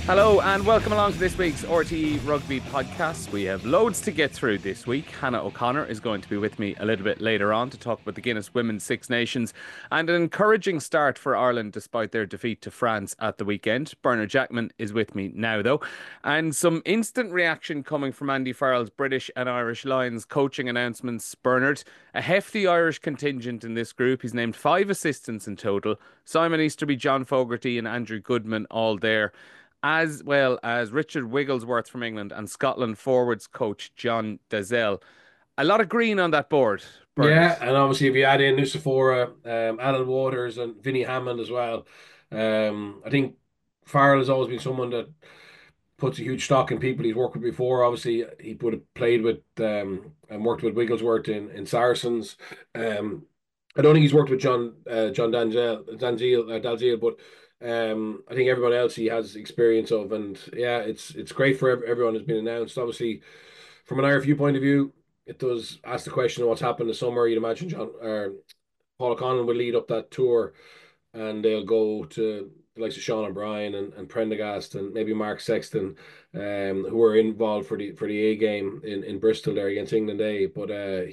Hello and welcome along to this week's RTE Rugby podcast. We have loads to get through this week. Hannah O'Connor is going to be with me a little bit later on to talk about the Guinness Women's Six Nations and an encouraging start for Ireland despite their defeat to France at the weekend. Bernard Jackman is with me now though, and some instant reaction coming from Andy Farrell's British and Irish Lions coaching announcements. Bernard, a hefty Irish contingent in this group. He's named 5 assistants in total. Simon Easterby, John Fogarty and Andrew Goodman all there, as well as Richard Wigglesworth from England and Scotland forwards coach John Dalziel. A lot of green on that board, Bernard. Yeah, and obviously if you add in Nusafora, Alan Waters and Vinnie Hammond as well, I think Farrell has always been someone that puts a huge stock in people he's worked with before. Obviously, he would have played with and worked with Wigglesworth in Saracens. I don't think he's worked with John Dalziel, but I think everyone else he has experience of, and yeah, it's great for everyone who's been announced. Obviously, from an IRFU point of view, it does ask the question of what's happened this summer. You'd imagine Paul O'Connell would lead up that tour, and they'll go to the likes of Sean O'Brien and Prendergast and maybe Mark Sexton, who were involved for the A game in Bristol there against England A. But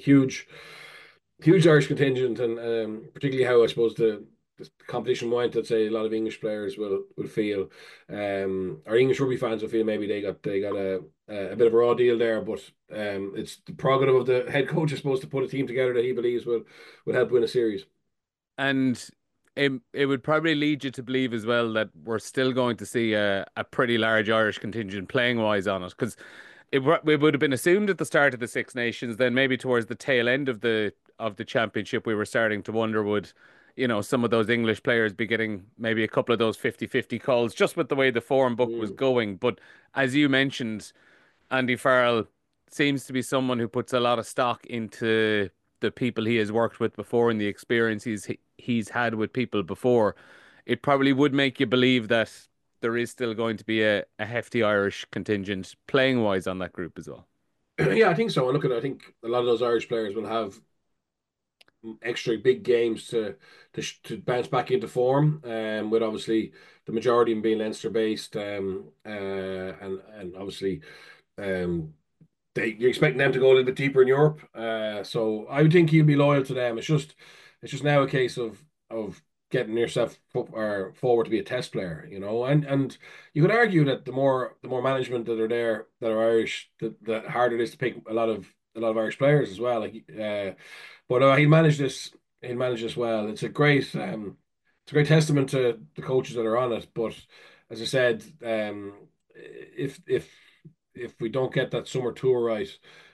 huge Irish contingent, and particularly how I suppose the competition went. I'd say a lot of English players will feel, or English rugby fans will feel maybe they got a bit of a raw deal there, but it's the prerogative of the head coach, I suppose, to put a team together that he believes will help win a series. And it would probably lead you to believe as well that we're still going to see a pretty large Irish contingent playing wise on it, because it would have been assumed at the start of the Six Nations, then maybe towards the tail end of the championship, we were starting to wonder would, some of those English players be getting maybe a couple of those 50-50 calls just with the way the form book was Mm. going. But as you mentioned, Andy Farrell seems to be someone who puts a lot of stock into the people he has worked with before and the experiences he's had with people before. It probably would make you believe that there is still going to be a hefty Irish contingent playing wise on that group as well. Yeah, I think so. And I think a lot of those Irish players will have extra big games to bounce back into form. With obviously the majority of them being Leinster based, and obviously um, you're expecting them to go a little bit deeper in Europe. So I would think he'll be loyal to them. It's just now a case of getting yourself or forward to be a test player, and you could argue that the more management that are there that are Irish, the harder it is to pick a lot of Irish players as well. But He'll manage this well. It's a great testament to the coaches that are on it. But as I said, if we don't get that summer tour right,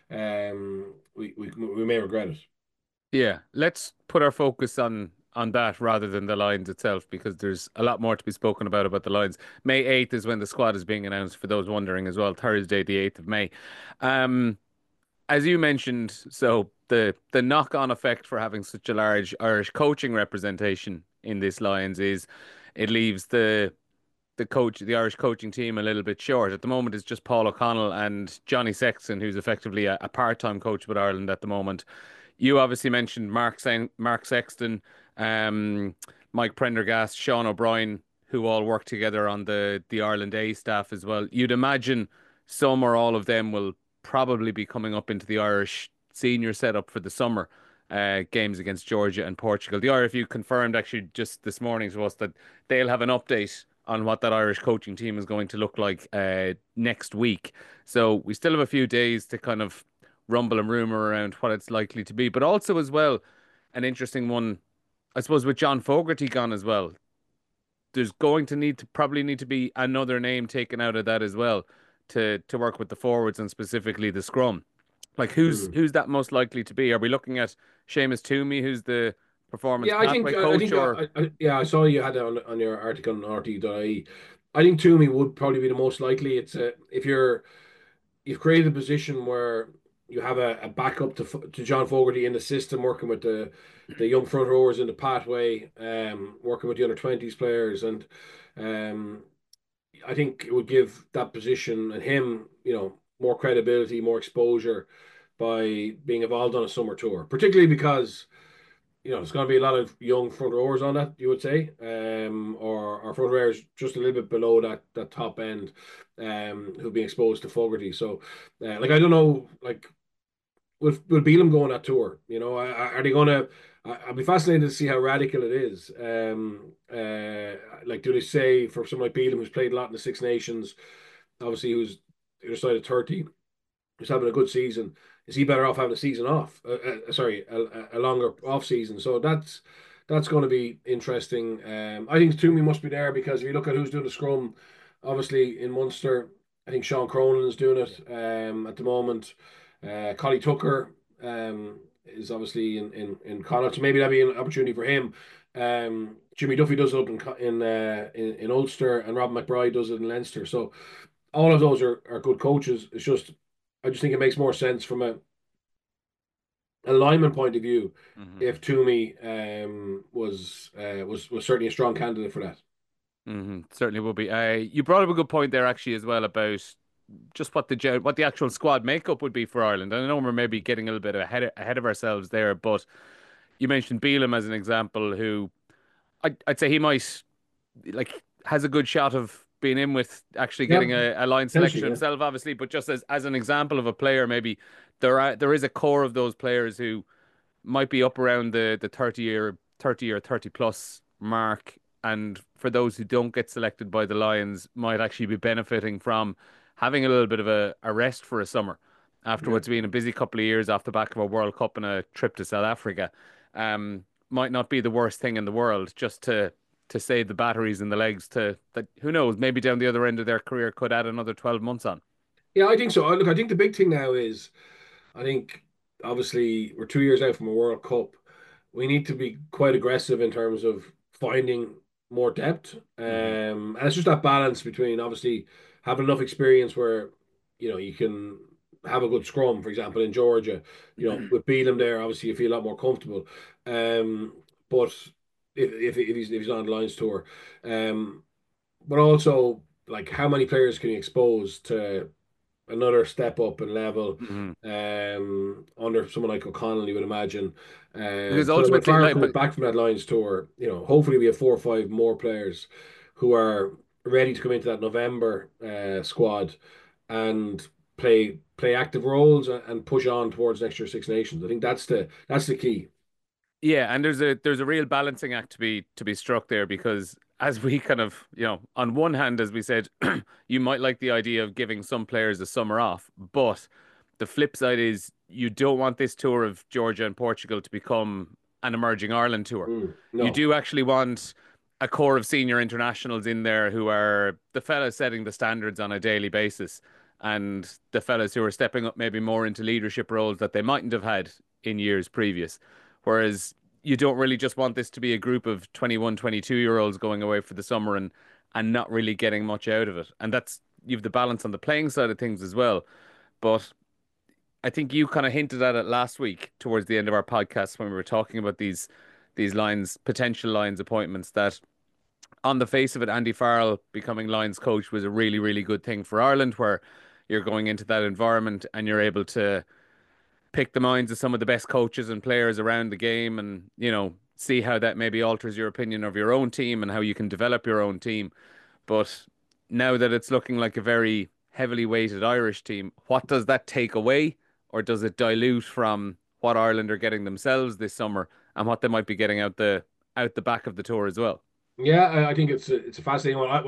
we may regret it. Yeah, let's put our focus on that rather than the Lions itself, because there's a lot more to be spoken about the Lions. May 8th is when the squad is being announced, for those wondering as well, Thursday the 8th of May. Um, as you mentioned, so the knock-on effect for having such a large Irish coaching representation in this Lions is it leaves the Irish coaching team a little bit short. At the moment, it's just Paul O'Connell and Johnny Sexton, who's effectively a part-time coach with Ireland at the moment. You obviously mentioned Mark Sexton, um, Mike Prendergast, Sean O'Brien, who all work together on the Ireland A staff as well. You'd imagine some or all of them will probably be coming up into the Irish senior setup for the summer games against Georgia and Portugal. The IRFU confirmed actually just this morning to us that they'll have an update on what that Irish coaching team is going to look like next week. So we still have a few days to kind of rumble and rumor around what it's likely to be, but also as well an interesting one, I suppose, with John Fogarty gone as well. There's going to probably need to be another name taken out of that as well to work with the forwards and specifically the scrum. Like who's Mm. who's that most likely to be? Are we looking at Seamus Toomey, who's the performance Yeah, I think pathway I coach, think or yeah, I saw you had it on your article on RT.ie. I think Toomey would probably be the most likely. It's if you've created a position where you have a backup to John Fogarty in the system, working with the young front rowers in the pathway, working with the under 20s players, and um, I think it would give that position and him, more credibility, more exposure by being involved on a summer tour, particularly because there's going to be a lot of young front rowers on that, you would say, or front rowers just a little bit below that top end, who've been exposed to Fogarty. So, like I don't know, like will Beelum go on that tour? Are they going to? I'd be fascinated to see how radical it is. Like, do they say for someone like Beelum who's played a lot in the Six Nations, obviously who's the other side of 30, who's having a good season, is he better off having a season off? Sorry, a longer off season. So that's going to be interesting. I think Toomey must be there because if you look at who's doing the scrum, obviously in Munster, I think Sean Cronin is doing it at the moment. Collie Tucker is obviously in Connacht, so maybe that'd be an opportunity for him. Jimmy Duffy does it up in Ulster, and Rob McBride does it in Leinster. So all of those are good coaches. I just think it makes more sense from a alignment point of view Hmm. if Toomey was certainly a strong candidate for that. Certainly will be. You brought up a good point there actually as well about just what the actual squad makeup would be for Ireland. And I know we're maybe getting a little bit ahead of ourselves there, but you mentioned Beelum as an example, who I'd say he might like has a good shot of being in with actually Yeah, getting a line selection potentially. Yeah, himself, obviously. But just as an example of a player, maybe there is a core of those players who might be up around the 30 or 30 plus mark. And for those who don't get selected by the Lions, might actually be benefiting from having a little bit of a rest for a summer after yeah. what's been a busy couple of years off the back of a World Cup and a trip to South Africa. Might not be the worst thing in the world just to save the batteries and the legs to that who knows, maybe down the other end of their career could add another 12 months on. Yeah, I think so. Look, I think the big thing now is I think obviously we're 2 years out from a World Cup. We need to be quite aggressive in terms of finding more depth. Hmm. And it's just that balance between obviously having enough experience where you can have a good scrum, for example, in Georgia. With Beelum there, obviously you feel a lot more comfortable. But if he's on the Lions tour, um, but also like how many players can you expose to another step up in level Hmm. under someone like O'Connell, you would imagine. Because So that when ultimately, Farrell like, comes but back from that Lions tour, hopefully we have 4 or 5 more players who are ready to come into that November squad and play active roles and push on towards next year's Six Nations. I think that's the key. yeah, and there's a real balancing act to be struck there because as we kind of, on one hand, as we said, you might like the idea of giving some players a summer off, but the flip side is you don't want this tour of Georgia and Portugal to become an emerging Ireland tour. You No. do actually want a core of senior internationals in there who are the fellas setting the standards on a daily basis and the fellas who are stepping up maybe more into leadership roles that they mightn't have had in years previous. Whereas you don't really just want this to be a group of 21, 22-year-olds going away for the summer and not really getting much out of it. And that's you've the balance on the playing side of things as well. But I think you kind of hinted at it last week towards the end of our podcast when we were talking about these lines, potential lines appointments that on the face of it, Andy Farrell becoming Lions coach was a really, really good thing for Ireland, where you're going into that environment and you're able to pick the minds of some of the best coaches and players around the game and, see how that maybe alters your opinion of your own team and how you can develop your own team. But now that it's looking like a very heavily weighted Irish team, what does that take away? Or does it dilute from what Ireland are getting themselves this summer and what they might be getting out the back of the tour as well? Yeah, I think it's a fascinating one.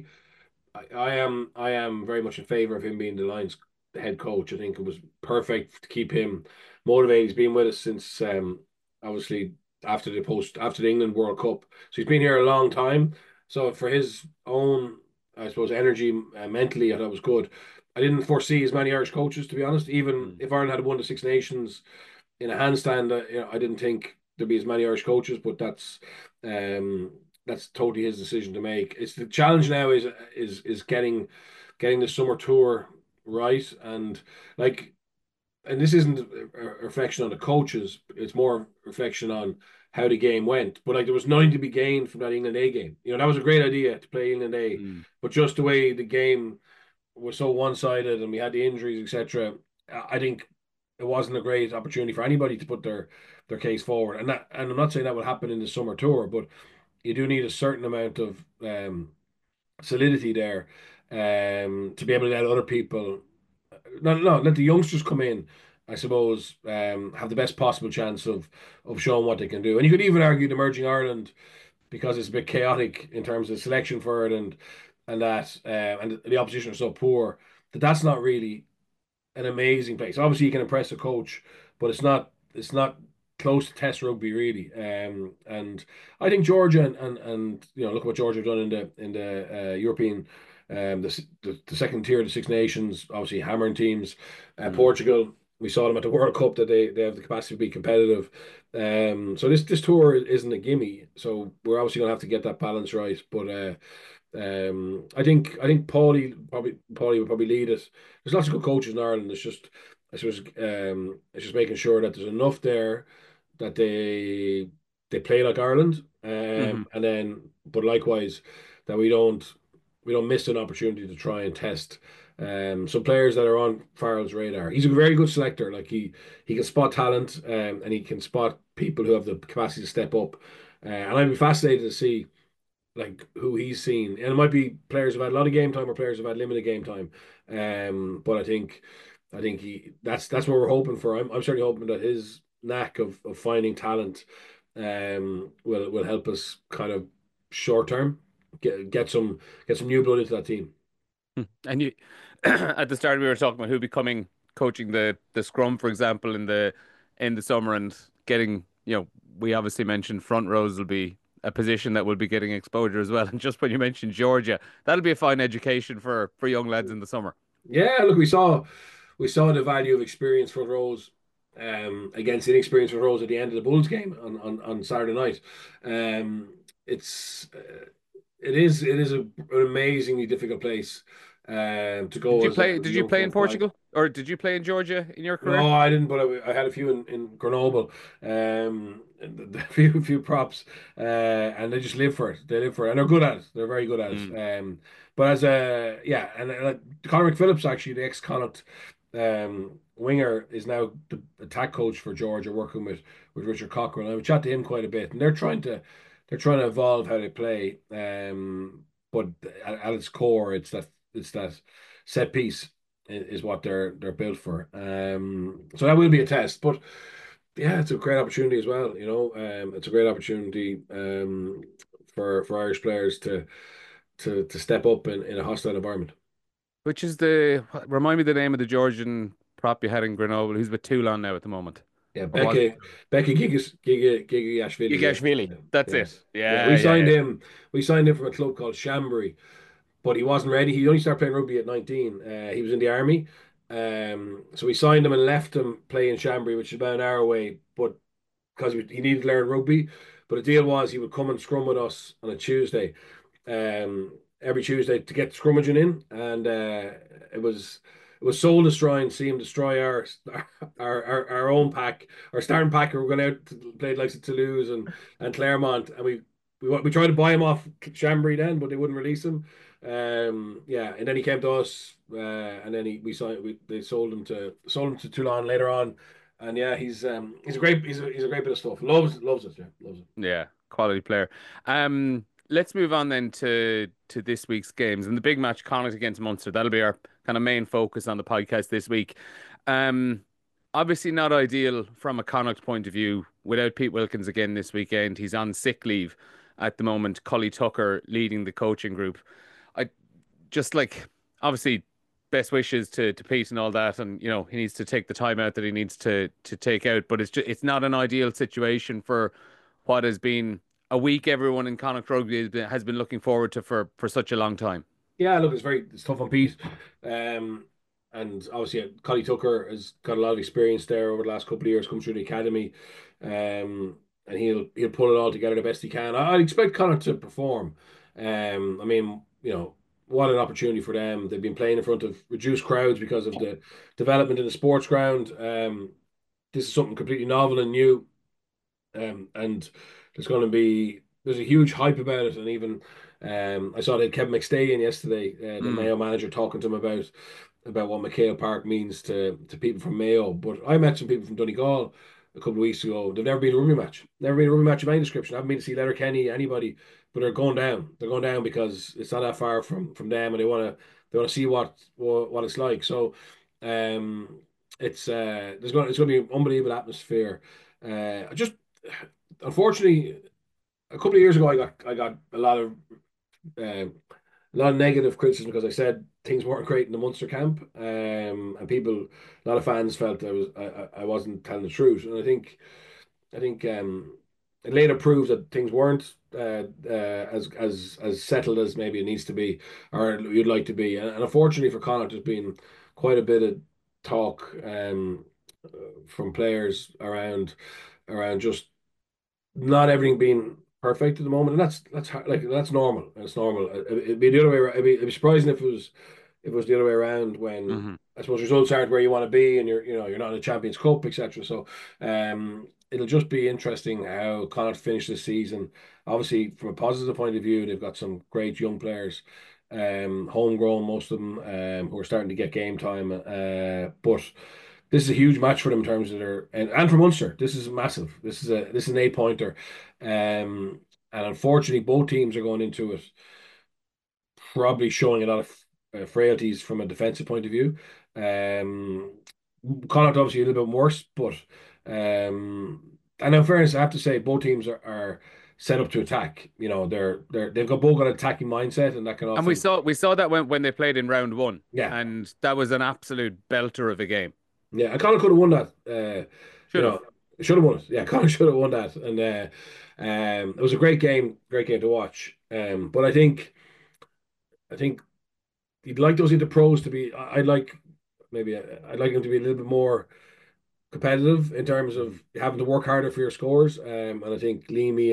I am very much in favor of him being the Lions head coach. I think it was perfect to keep him motivated. He's been with us since obviously after the England World Cup. So he's been here a long time. So for his own, I suppose, energy mentally, I thought it was good. I didn't foresee as many Irish coaches, to be honest. Even Mm. if Ireland had won the Six Nations in a handstand, I didn't think there'd be as many Irish coaches, but um, that's totally his decision to make. It's the challenge now is getting the summer tour right, and like, and this isn't a reflection on the coaches. It's more a reflection on how the game went. But like, there was nothing to be gained from that England A game. That was a great idea to play England A, Mm. but just the way the game was so one sided and we had the injuries, etc. I think it wasn't a great opportunity for anybody to put their case forward. And I'm not saying that will happen in the summer tour, but you do need a certain amount of solidity there to be able to let other people, no, let the youngsters come in. I suppose have the best possible chance of showing what they can do. And you could even argue the Merging Ireland because it's a bit chaotic in terms of selection for it and that and the opposition are so poor that that's not really an amazing place. Obviously, you can impress a coach, but it's not close to Test rugby really. And I think Georgia and look what Georgia have done in the European the second tier of the Six Nations, obviously hammering teams. Mm. Portugal, we saw them at the World Cup that they have the capacity to be competitive. So this tour isn't a gimme. So we're obviously gonna have to get that balance right. But I think Paulie will probably lead us. There's lots of good coaches in Ireland. It's just making sure that there's enough there that they play like Ireland, Hmm. and then but likewise that we don't miss an opportunity to try and test some players that are on Farrell's radar. He's a very good selector. Like he can spot talent, and he can spot people who have the capacity to step up. And I'd be fascinated to see like who he's seen, and it might be players who've had a lot of game time or players who've had limited game time. But I think that's what we're hoping for. I'm certainly hoping that his knack of finding talent will help us kind of short term get some new blood into that team. And you, at the start, we were talking about who becoming coaching the scrum, for example, in the summer, and getting, we obviously mentioned front rows will be a position that will be getting exposure as well. And just when you mentioned Georgia, that'll be a fine education for young lads in the summer. Yeah, look, we saw the value of experience for rows against inexperienced for rows at the end of the Bulls game on Saturday night. It's it is an amazingly difficult place to Did go you as a, play? as a Did you young play in profile. Portugal, or did you play in Georgia in your career? No, I didn't, but I had a few in Grenoble, a few props, and they just live for it. They live for it, and they're good at it. They're very good at Mm. it. But as a yeah, and Conor McPhillips, actually, the ex-Connacht winger, is now the attack coach for Georgia, working with Richard Cochrane. I would chat to him quite a bit, and they're trying to evolve how they play. But at its core, it's that set piece is what they're built for. So that will be a test, but yeah, it's a great opportunity as well. It's a great opportunity for Irish players to step up in a hostile environment. Which is remind me the name of the Georgian prop you had in Grenoble, who's with Toulon now at the moment, Yeah, or was Becca Gigashvili. Yeah, Gigashvili. yeah, That's yeah, it. yeah. Yeah, We yeah, signed yeah. him. We signed him from a club called Chambéry, but he wasn't ready. He only started playing rugby at 19. He was in the army. So we signed him and left him playing Chambéry, which is about an hour away. But because he needed to learn rugby. But the deal was he would come and scrum with us on a Tuesday, every Tuesday to get scrummaging in, and it was soul destroying. See him destroy our own pack, our starting pack. We were going out to play like Toulouse and Clermont, and we tried to buy him off Chambéry then, but they wouldn't release him. Yeah, and then he came to us, and then we signed. They sold him to Toulon later on, and yeah, he's a great bit of stuff. Loves it. Yeah, loves it. Yeah, quality player. Let's move on then to this week's games and the big match, Connacht against Munster. That'll be our kind of main focus on the podcast this week. Um, Obviously not ideal from a Connacht point of view without Pete Wilkins again this weekend. He's on sick leave at the moment. Cully Tucker leading the coaching group. I just like obviously best wishes to Pete and all that, and he needs to take the time out that he needs to take out. But it's not an ideal situation for what has been a week everyone in Connacht Rugby has been looking forward to for such a long time. Yeah, look, it's tough on Pete, and obviously Collie Tucker has got a lot of experience there over the last couple of years, come through the academy, and he'll pull it all together the best he can. I expect Connacht to perform. I mean, what an opportunity for them. They've been playing in front of reduced crowds because of the development in the sports ground. This is something completely novel and new. And there's a huge hype about it, and even I saw that Kevin McStay in yesterday, the Mm. Mayo manager, talking to him about about what McHale Park means to people from Mayo, but I met some people from Donegal a couple of weeks ago. They've never been to a rugby match. Never been to a rugby match of any description. I haven't been to see Letterkenny, anybody, but they're going down. They're going down because it's not that far from them, and they want to see what it's like. So, um, it's going to be an unbelievable atmosphere. Just unfortunately, a couple of years ago, I got uh, a lot of negative criticism because I said things weren't great in the Munster camp, and a lot of fans felt I wasn't telling the truth, and I think it later proves that things weren't as settled as maybe it needs to be or you'd like to be, and unfortunately for Connacht, there's been quite a bit of talk from players around just not everything being perfect at the moment, and that's normal. That's normal. It'd be the other way around. It'd be surprising if it was the other way around when Hmm. I suppose results aren't where you want to be and you're not in the Champions Cup, etc. So it'll just be interesting how Connacht finish this season. Obviously, from a positive point of view, they've got some great young players, homegrown, most of them, who are starting to get game time. But this is a huge match for them in terms of and for Munster. This is massive. This is an 8 pointer, and unfortunately, both teams are going into it probably showing a lot of frailties from a defensive point of view. Um, Connacht obviously a little bit worse, but and in fairness, I have to say both teams are set up to attack. They've got both got an attacking mindset, and that can And we often, saw that when they played in round one, yeah, and that was an absolute belter of a game. yeah. And Connacht could have won that. You Should have. know, should have won it. Yeah, Connacht should have won that, and it was a great game to watch. But I think you'd like those into pros to be. I'd like them to be a little bit more competitive in terms Mhm. of having to work harder for your scores. And I think Leamy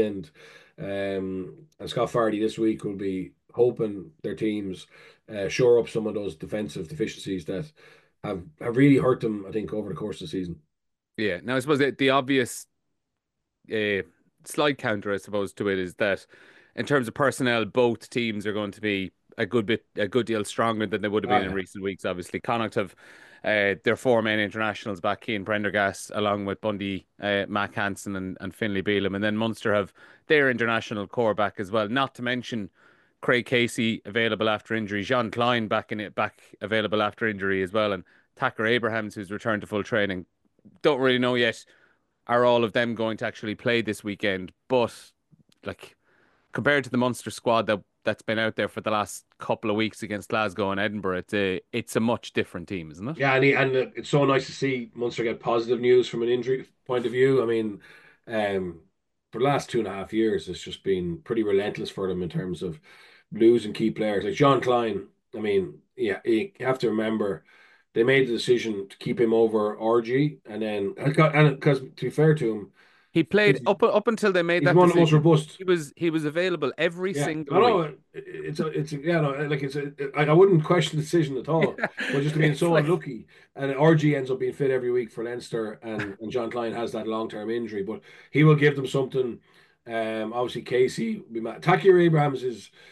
and Scott Fardy this week will be hoping their teams shore up some of those defensive deficiencies that have really hurt them, I think, over the course of the season. Yeah. Now I suppose the obvious uh, slight counter, I suppose, to it is that in terms of personnel, both teams are going to be a good deal stronger than they would have Oh been in yeah, recent weeks. Obviously, Connacht have their four main internationals back: Keane Prendergast, along with Bundy, Mac Hansen, and Finlay Bealham, and then Munster have their international core back as well. Not to mention Craig Casey available after injury, Jean Klein back available after injury as well, and Thacker Abrahams who's returned to full training. Don't really know yet are all of them going to actually play this weekend? But like compared to the Munster squad that's been out there for the last couple of weeks against Glasgow and Edinburgh, it's a much different team, isn't it? yeah, and it's so nice to see Munster get positive news from an injury point of view. I mean, um, for the last 2.5 years, it's just been pretty relentless for them in terms of losing key players like John Klein. I mean, yeah, you have to remember they made the decision to keep him over RG, and because to be fair to him, He played he's up until they made he's that one of the most decision. robust. He was available every Yeah, single no, week. no, yeah, no, like I wouldn't question the decision at all, Yeah, but just being it's so like unlucky, and RG ends up being fit every week for Leinster, and John Klein has that long-term injury, but he will give them something. Obviously Casey, Takir Abrahams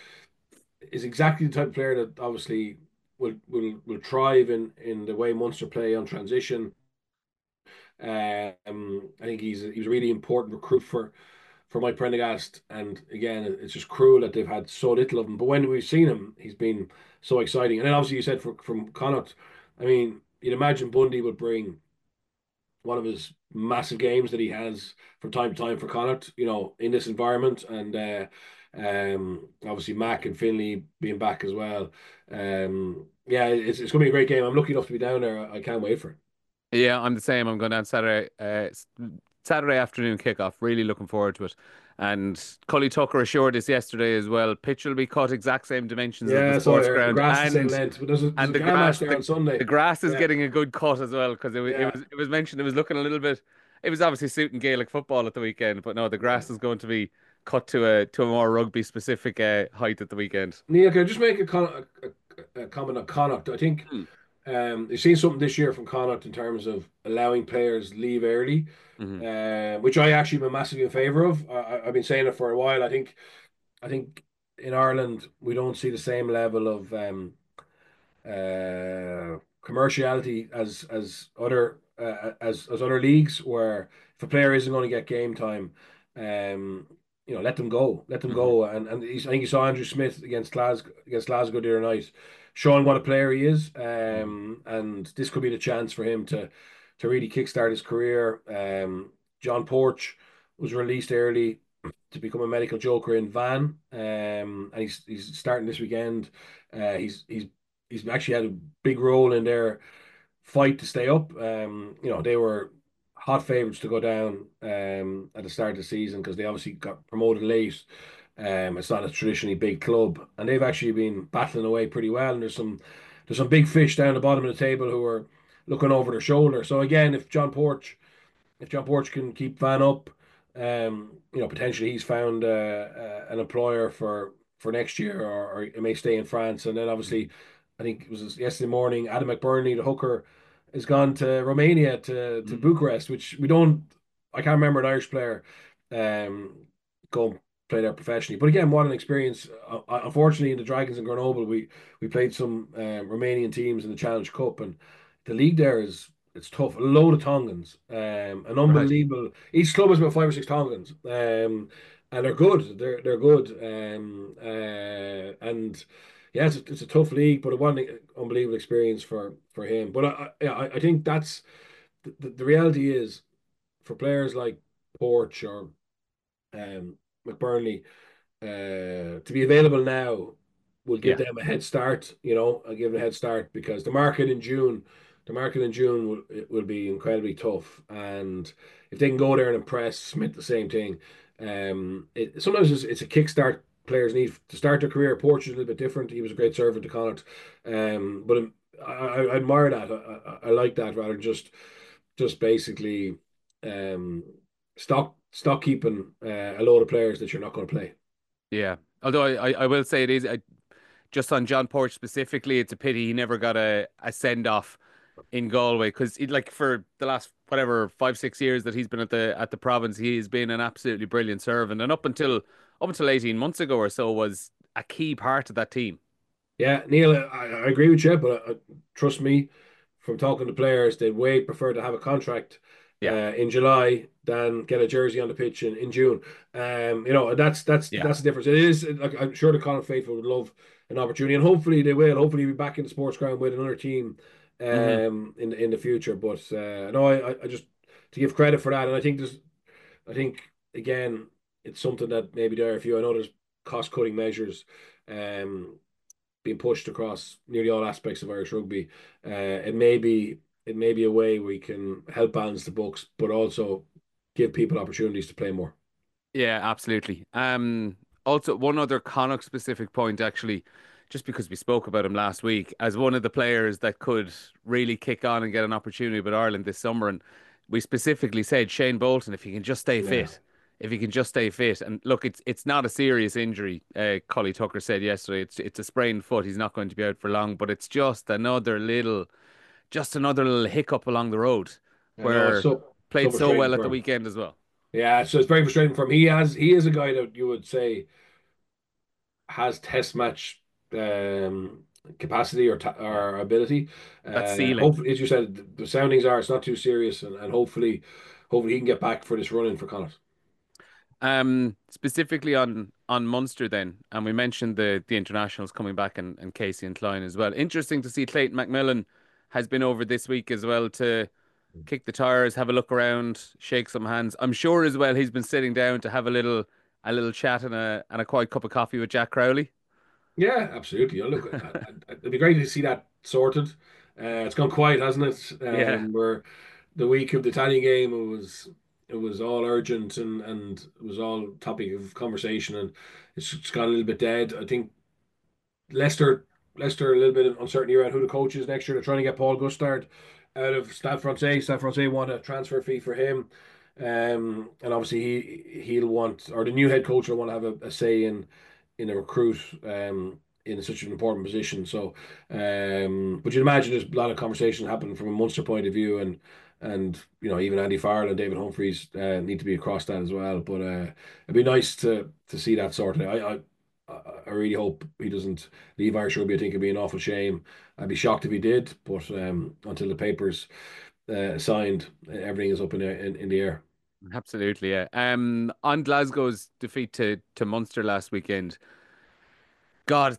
is exactly the type of player that obviously will thrive in the way Munster play on transition. I think he was a really important recruit for Mike Prendergast. And again, it's just cruel that they've had so little of him. But when we've seen him, he's been so exciting. And then obviously you said from Connacht, I mean, you'd imagine Bundy would bring one of his massive games that he has from time to time for Connacht, in this environment. And obviously Mac and Finley being back as well. Yeah, it's going to be a great game. I'm lucky enough to be down there. I can't wait for it. yeah, I'm the same. I'm going down Saturday afternoon kickoff. Really looking forward to it. And Cully Tucker assured us yesterday as well. Pitch will be cut exact same dimensions as the Yeah, so sports the ground, grass is the same length, but there's a and the Ghana match grass there on the Sunday. grass is Yeah, getting a good cut as well because yeah, it was mentioned it was looking a little bit. It was obviously suiting Gaelic football at the weekend, but no, the yeah. grass is going to be cut to a more rugby specific height at the weekend. Neil, can I just make a comment on Connacht? I think Hmm. you've seen something this year from Connacht in terms of allowing players leave early, Hmm. which I actually am massively in favour of. I've been saying it for a while. I think in Ireland we don't see the same level of commerciality as other leagues, where if a player isn't going to get game time, um, let them go, let them Hmm. go. And I think you saw Andrew Smith against Glasgow the other night, showing what a player he is. Hmm. And this could be the chance for him to really kickstart his career. John Porch was released early to become a medical joker in Van, and he's starting this weekend. He's actually had a big role in their fight to stay up. They were hot favourites to go down at the start of the season because they obviously got promoted late. It's not a traditionally big club, and they've actually been battling away pretty well. And there's some big fish down the bottom of the table who are looking over their shoulder. So again, if John Porch can keep Van up, potentially he's found an employer for next year, or he may stay in France. And then obviously, I think it was yesterday morning, Adam McBurney, the hooker, has gone to Romania to Hmm. Bucharest, which we don't. I can't remember an Irish player um, go and play there professionally. But again, what an experience! Unfortunately, in the Dragons in Grenoble, we played some Romanian teams in the Challenge Cup, and the league there is it's tough. A load of Tongans, an Right. unbelievable. Each club has about five or six Tongans, and they're good. They're good, and yeah, it's a tough league, but it was an unbelievable experience for him. But I think that's the reality is for players like Porch or McBurnley to be available now will give Yeah. them a head start. I'll give them a head start because the market in June will be incredibly tough, and if they can go there and impress Smith, the same thing. Sometimes it's a kickstart players need to start their career. Porch is a little bit different. He was a great servant to Connacht, but I admire that. I like that rather than just basically um, stock keeping a load of players that you're not going to play. Yeah. Although I will say it is just on John Porch specifically, it's a pity he never got a send off in Galway because like for the last whatever 5 6 years that he's been at the province, he has been an absolutely brilliant servant, and up until 18 months ago or so was a key part of that team. Yeah, Neil, I agree with you, but trust me, from talking to players, they'd way prefer to have a contract Yeah. in July than get a jersey on the pitch in June. That's Yeah. the difference. It is like I'm sure the Connacht faithful would love an opportunity, and hopefully they will. Hopefully, be back in the sports ground with another team Hmm. in the future. But no, I just to give credit for that, and I think again, it's something that maybe there are a few. I know there's cost cutting measures. Um, being pushed across nearly all aspects of Irish rugby. It may be a way we can help balance the books, but also give people opportunities to play more. Yeah, absolutely. Also one other Connacht specific point actually, just because we spoke about him last week as one of the players that could really kick on and get an opportunity with Ireland this summer, and we specifically said Shane Bolton, if he can just stay Yeah, fit. If he can just stay fit, and look, it's not a serious injury. Collie Tucker said yesterday it's a sprained foot. He's not going to be out for long, but it's just another little hiccup along the road, I know it's where so played so frustrating well at for the him. weekend as well. Yeah, so it's very frustrating for him. He is a guy that you would say has test match capacity Yeah, or ability. that ceiling. Hopefully, as you said, the soundings are it's not too serious, and hopefully he can get back for this run in for Connacht. Specifically on Munster then, and we mentioned the internationals coming back and Casey and Klein as well. Interesting to see Clayton McMillan has been over this week as well to kick the tires, have a look around, shake some hands. I'm sure as well he's been sitting down to have a little chat and a quiet cup of coffee with Jack Crowley. Yeah, absolutely. Look, it'd be great to see that sorted. It's gone quiet, hasn't it? Yeah. Where the week of the Italian game, it was all urgent and it was all topic of conversation, and it's just gone a little bit dead. I think Leicester, Leicester, a little bit of uncertainty around who the coach is next year. They're trying to get Paul Gustard out of Stade Francais. Stade Francais want a transfer fee for him, and obviously he'll want, or the new head coach will want to have a say in a recruit in such an important position. So, but you'd imagine there's a lot of conversation happening from a Munster point of view, and even Andy Farrell and David Humphreys need to be across that as well. But it'd be nice to see that sorted. I I really hope he doesn't leave Irish rugby. I think it'd be an awful shame. I'd be shocked if he did, but until the papers signed, everything is up in the air. Absolutely, yeah. On Glasgow's defeat to Munster last weekend, God,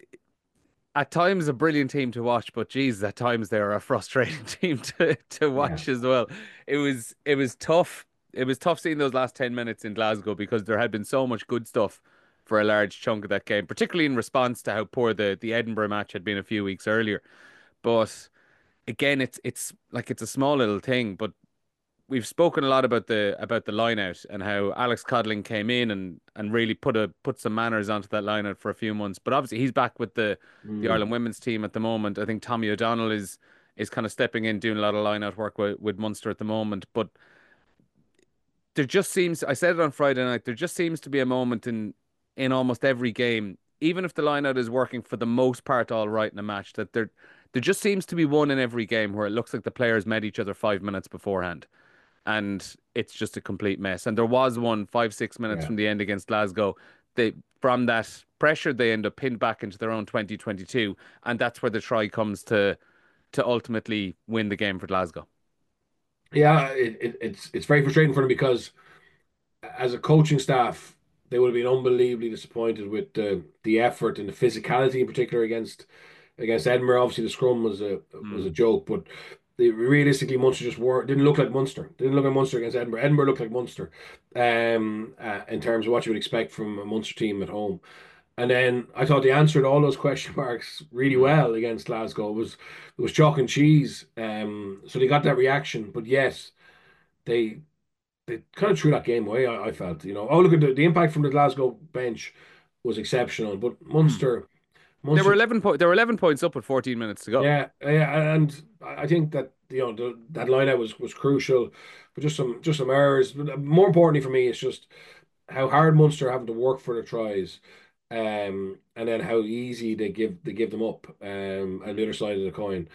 at times a brilliant team to watch, but geez, at times they're a frustrating team to Yeah. watch as well. It was tough. It was tough seeing those last 10 minutes in Glasgow because there had been so much good stuff for a large chunk of that game, particularly in response to how poor the Edinburgh match had been a few weeks earlier. But again, it's like it's a small little thing, but we've spoken a lot about the line out and how Alex Codling came in and really put some manners onto that line out for a few months. But obviously he's back with the Mm, Ireland women's team at the moment. I think Tommy O'Donnell is kind of stepping in, doing a lot of line out work with Munster at the moment. But there just seems, I said it on Friday night, there just seems to be a moment in almost every game, even if the line out is working for the most part all right in a match, that there just seems to be one in every game where it looks like the players met each other 5 minutes beforehand and it's just a complete mess. And there was one 5, 6 minutes yeah. from the end against Glasgow. They from that pressure they end up pinned back into their own 2022, and that's where the try comes to ultimately win the game for Glasgow. Yeah, it's very frustrating for them because as a coaching staff, they would have been unbelievably disappointed with the effort and the physicality in particular against Edinburgh. Obviously, the scrum was Mm. a joke, but realistically, Munster just were didn't look like Munster. Didn't look like Munster against Edinburgh. Edinburgh looked like Munster, in terms of what you would expect from a Munster team at home. And then I thought they answered all those question marks really Mm. well against Glasgow. It was chalk and cheese. So they got that reaction, but yes, they they kind of threw that game away. I felt, oh look at the impact from the Glasgow bench was exceptional, but Mm. Munster, They were 11 points up with 14 minutes to go. yeah, yeah, and I think that that line out was crucial, but just some errors. But more importantly for me, it's just how hard Munster having to work for the tries, and then how easy they give them up, on the other side of the coin,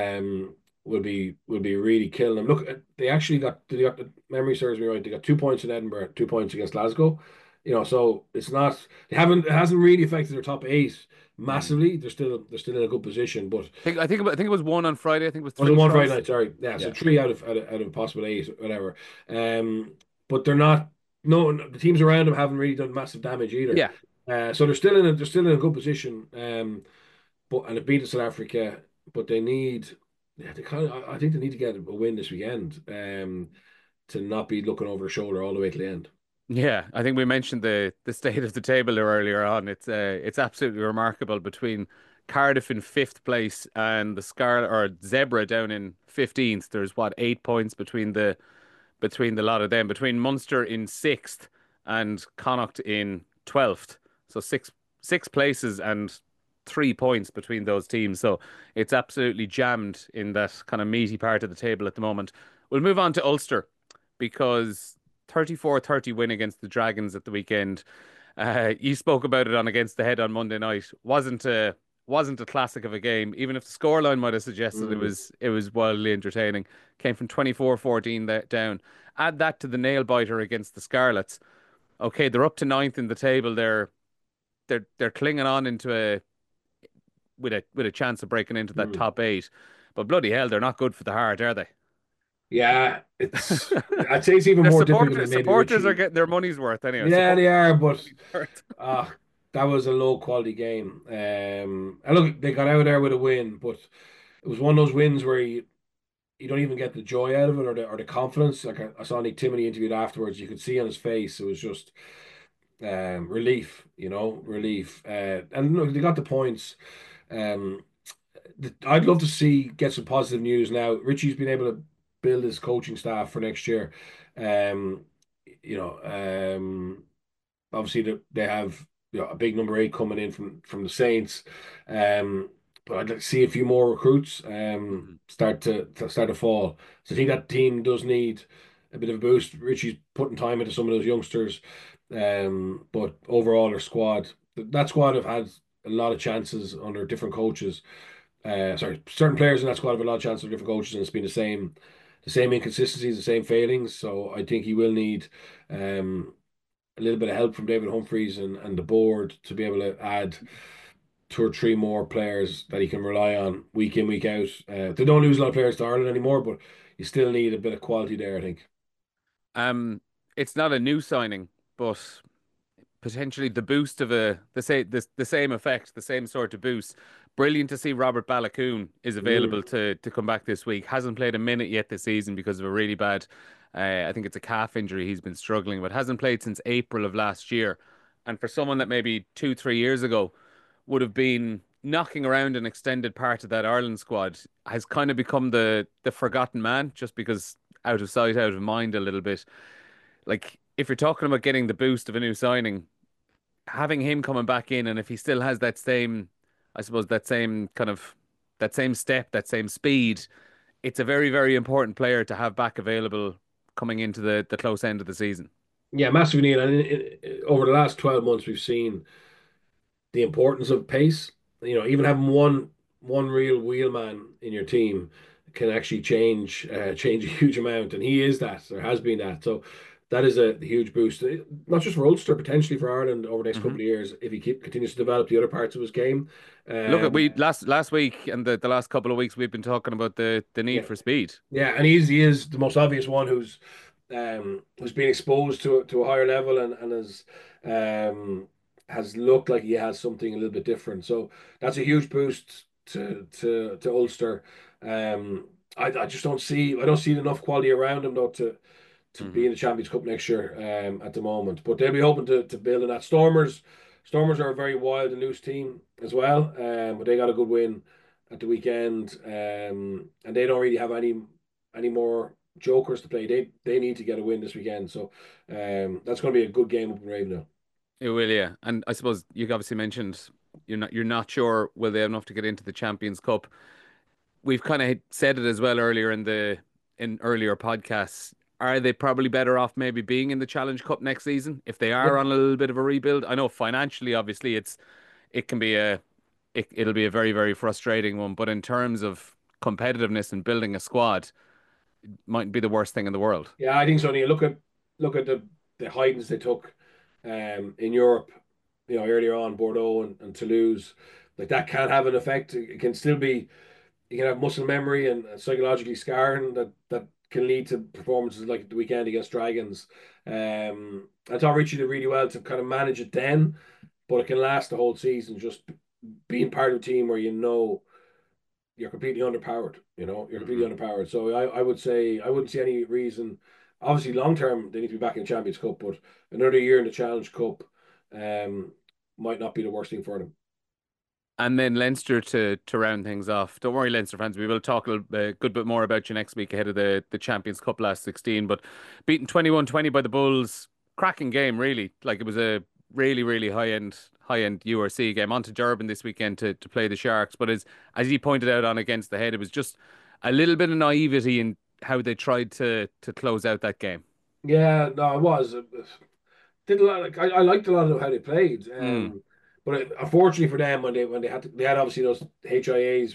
will be really killing them. Look, they actually got the memory serves me right. They got 2 points in Edinburgh, 2 points against Glasgow. So it's not it hasn't really affected their top eight Mm. massively. They're still in a good position, but I think it was one on Friday. I think it was was it three one Friday tries. night? Sorry, yeah. So Yeah. three out of possible eight, whatever. Um, but they're not. No, the teams around them haven't really done massive damage either. Yeah. So they're still in a good position. And they beat South Africa, but they need. Yeah, I think they need to get a win this weekend. To not be looking over their shoulder all the way to the end. Yeah, I think we mentioned the state of the table there earlier on. It's absolutely remarkable between Cardiff in fifth place and the Scarlet or Zebra down in 15th. There's what 8 points between the lot of them. Between Munster in sixth and Connacht in 12th. So six places and 3 points between those teams. So it's absolutely jammed in that kind of meaty part of the table at the moment. We'll move on to Ulster because 34-30 win against the Dragons at the weekend. You spoke about it on Against the Head on Monday night. Wasn't a classic of a game, even if the scoreline might have suggested it Mm. was it was wildly entertaining. Came from 24-14 down. Add that to the nail biter against the Scarlets. Okay, they're up to ninth in the table. They're clinging on into a with a chance of breaking into that Mm. top eight. But bloody hell, they're not good for the heart, are they? Yeah, I'd say it's even more difficult than maybe Supporters are Richie. getting their money's worth anyway. Yeah, Supporters they are, are getting their but money's worth. that was a low quality game. And look, they got out there with a win, but it was one of those wins where you don't even get the joy out of it or the confidence. Like I saw Nick Timoney interviewed afterwards, you could see on his face it was just relief, relief. And look, they got the points. Um, I'd love to get some positive news now. Richie's been able to build his coaching staff for next year. Um, you know, obviously they have a big number eight coming in from the Saints. Um, but I'd like to see a few more recruits Mhm. start to fall. So I think that team does need a bit of a boost. Richie's putting time into some of those youngsters. But overall, their squad, that squad have had a lot of chances under different coaches. Sorry, certain players in that squad have a lot of chances under different coaches, and it's been the same inconsistencies, the same failings. So I think he will need um, a little bit of help from David Humphreys and the board to be able to add two or three more players that he can rely on week in, week out. They don't lose a lot of players to Ireland anymore, but you still need a bit of quality there, I think. Um, it's not a new signing, but potentially the boost of the same effect, the same sort of boost. Brilliant to see Robert Balakoon is Mm. available to come back this week. Hasn't played a minute yet this season because of a really bad, I think it's a calf injury he's been struggling with. Hasn't played since April of last year. And for someone that maybe 2, 3 years ago would have been knocking around an extended part of that Ireland squad, has kind of become the forgotten man just because out of sight, out of mind a little bit. Like if you're talking about getting the boost of a new signing, having him coming back in, and if he still has that same, I suppose that same step, that same speed, it's a very, very important player to have back available coming into the close end of the season. Yeah, massive need. And over the last 12 months, we've seen the importance of pace. Even having one real wheelman in your team can actually change a huge amount, and he is that, or has been that. So that is a huge boost, not just for Ulster, potentially for Ireland over the next couple Hmm. of years if he continues to develop the other parts of his game. Look at Um, we last week and the last couple of weeks we've been talking about the need yeah, for speed. yeah, and he is the most obvious one who's been exposed to a higher level and um has looked like he has something a little bit different. So that's a huge boost to Ulster. I just don't see enough quality around him though to be Hmm. in the Champions Cup next year at the moment. But they'll be hoping to build on that. Stormers are a very wild and loose team as well, but they got a good win at the weekend, and they don't really have any more jokers to play. They need to get a win this weekend, so that's going to be a good game up in Ravenhill. It will, yeah. And I suppose you obviously mentioned you're not sure will they have enough to get into the Champions Cup. We've kind of said it as well earlier in earlier podcasts. Are they probably better off maybe being in the Challenge Cup next season if they Yeah, are on a little bit of a rebuild? I know financially, obviously, it can be it'll be a very, very frustrating one, but in terms of competitiveness and building a squad, mightn't be the worst thing in the world. yeah, I think so. And you look at the hidings they took in Europe, earlier on Bordeaux and Toulouse, like that can have an effect. It can still be you can have muscle memory and psychologically scarring that can lead to performances like the weekend against Dragons. I thought Richie did really well to kind of manage it then, but it can last the whole season. Just being part of a team where you're completely underpowered. You're completely Hmm. underpowered. So I would say I wouldn't see any reason. Obviously, long term they need to be back in the Champions Cup, but another year in the Challenge Cup um, might not be the worst thing for them. And then Leinster to round things off. Don't worry, Leinster fans. We will talk a good bit more about you next week ahead of the Champions Cup last 16. But beaten 21-20 by the Bulls, cracking game, really. Like it was a really, really high end URC game. On to Durban this weekend to play the Sharks. But as you pointed out on Against the Head, it was just a little bit of naivety in how they tried to close out that game. Yeah, no, it was. Did a lot. Like, I liked a lot of how they played. Mm, But unfortunately for them, when they had obviously those HIAs,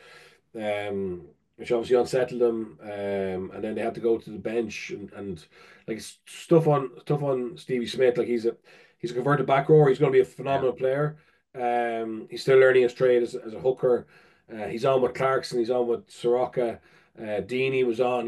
um, which obviously unsettled them, and then they had to go to the bench and like stuff on Stevie Smith. Like he's a converted back rower. He's going to be a yeah. phenomenal player. He's still learning his trade as a hooker. He's on with Clarkson. He's on with Soroka. Deeney was on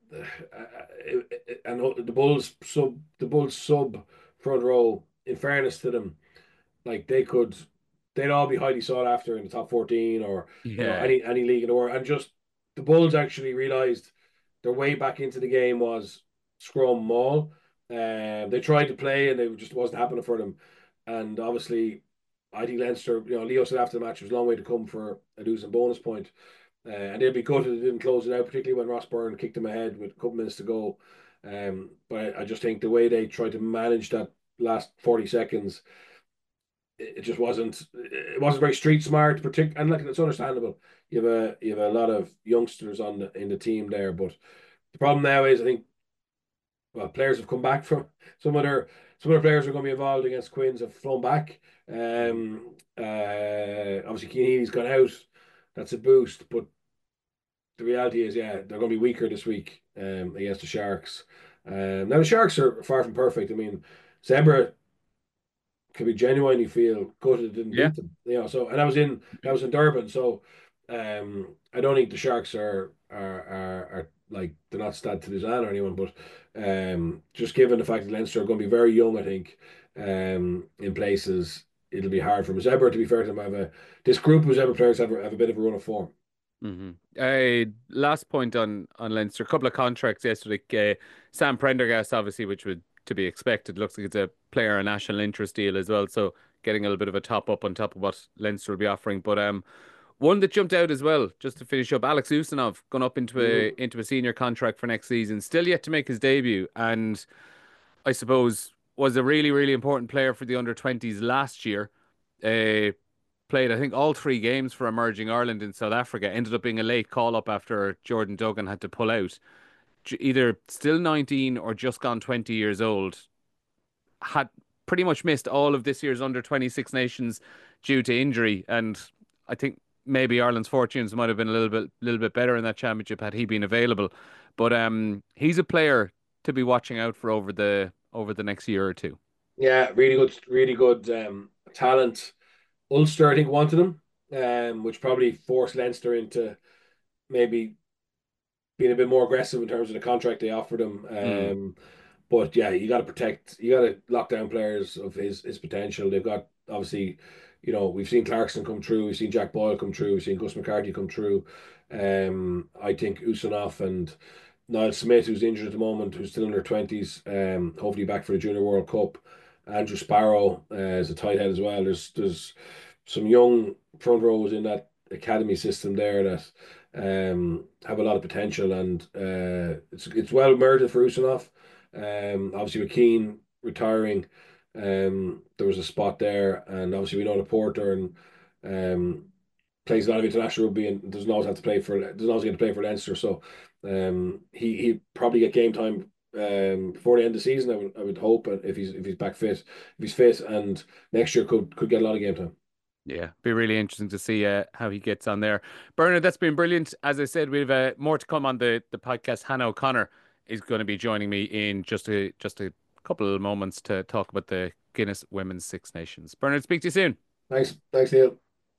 and the Bulls sub front row. In fairness to them, like they'd all be highly sought after in the top 14 or Yeah. any league in the world. And just the Bulls actually realized their way back into the game was scrum maul. They tried to play and it just wasn't happening for them. And obviously, I think Leinster, Leo said after the match, it was a long way to come for a losing bonus point. And they'd be gutted if they didn't close it out, particularly when Ross Byrne kicked them ahead with a couple minutes to go. But I just think the way they tried to manage that last 40 seconds, it just wasn't very street smart, and like it's understandable. You have a lot of youngsters in the team there, but the problem now is I think well players have come back from some other some other players are going to be involved against Quins have flown back. Mhm. Obviously Keane's gone out. That's a boost, but the reality is, yeah, they're going to be weaker this week against the Sharks. Now the Sharks are far from perfect. I mean, Zebre could be genuinely feel gutted it didn't Yeah. beat them. So and that was in Durban. So I don't think the Sharks are like they're not Stade Toulousain or anyone, but just given the fact that Leinster are going to be very young, I think in places it'll be hard for Zebre, to be fair to them. This group of Zebre players have a bit of a run of form. Last point on Leinster. A couple of contracts yesterday. Sam Prendergast, obviously, which would to be expected. Looks like it's a player a national interest deal as well. So getting a little bit of a top up on top of what Leinster will be offering. But one that jumped out as well, just to finish up, Alex Usanov gone up Mm. into a senior contract for next season. Still yet to make his debut, and I suppose was a really, really important player for the under 20s last year. Uh, Played, I think, all three games for Emerging Ireland in South Africa. Ended up being a late call up after Jordan Duggan had to pull out. Either still 19 or just gone 20 years old. Had pretty much missed all of this year's under 26 nations due to injury. And I think maybe Ireland's fortunes might have been a little bit better in that championship had he been available. But he's a player to be watching out for over the next year or two. Yeah, really good talent. Ulster, I think, wanted him, which probably forced Leinster into maybe being a bit more aggressive in terms of the contract they offered him. Mm, But yeah, you got to lock down players of his potential. They've got obviously, we've seen Clarkson come through, we've seen Jack Boyle come through, we've seen Gus McCarthy come through. I think Usanoff and Niall Smith, who's injured at the moment, who's still in their twenties, hopefully back for the Junior World Cup. Andrew Sparrow is a tight head as well. There's some young front rows in that academy system there that have a lot of potential, and it's well merited for Usanoff. Obviously, with Keane retiring, there was a spot there, and obviously we know the Porter and plays a lot of international rugby and doesn't always get to play for Leinster. So he probably get game time before the end of the season. I would hope, if he's back fit, if he's fit, and next year could get a lot of game time. yeah, be really interesting to see how he gets on there. Bernard, that's been brilliant. As I said, we've more to come on the podcast. Hannah O'Connor is going to be joining me in just a couple of moments to talk about the Guinness Women's Six Nations. Bernard, speak to you soon. Thanks, Neil.